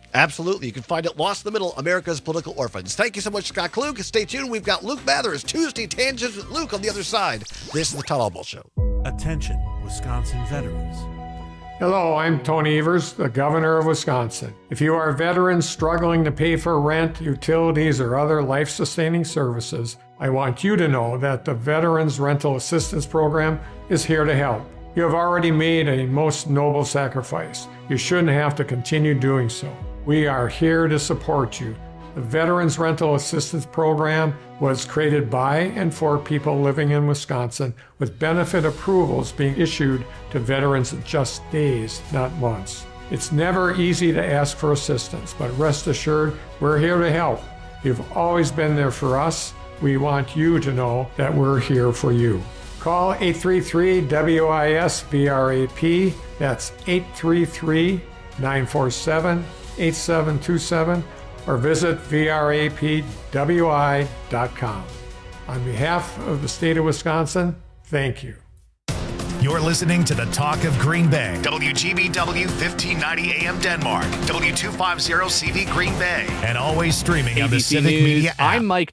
Absolutely. You can find it, Lost in the Middle, America's Political Orphans. Thank you so much, Scott Klug. Stay tuned. We've got Luke Mathers, Tuesday Tangents with Luke on the other side. This is the Todd Albaugh Show. Attention, Wisconsin veterans. Hello, I'm Tony Evers, the governor of Wisconsin. If you are a veteran struggling to pay for rent, utilities, or other life-sustaining services, I want you to know that the Veterans Rental Assistance Program is here to help. You have already made a most noble sacrifice. You shouldn't have to continue doing so. We are here to support you. The Veterans Rental Assistance Program was created by and for people living in Wisconsin, with benefit approvals being issued to veterans in just days, not months. It's never easy to ask for assistance, but rest assured, we're here to help. You've always been there for us. We want you to know that we're here for you. Call 833-WIS-VRAP. That's 833-947-8727. or visit vrapwi.com. On behalf of the state of Wisconsin, thank you. You're listening to the Talk of Green Bay. WGBW 1590 AM Denmark. W250 CV Green Bay. And always streaming on the ABC Civic News, Media app. I'm Mike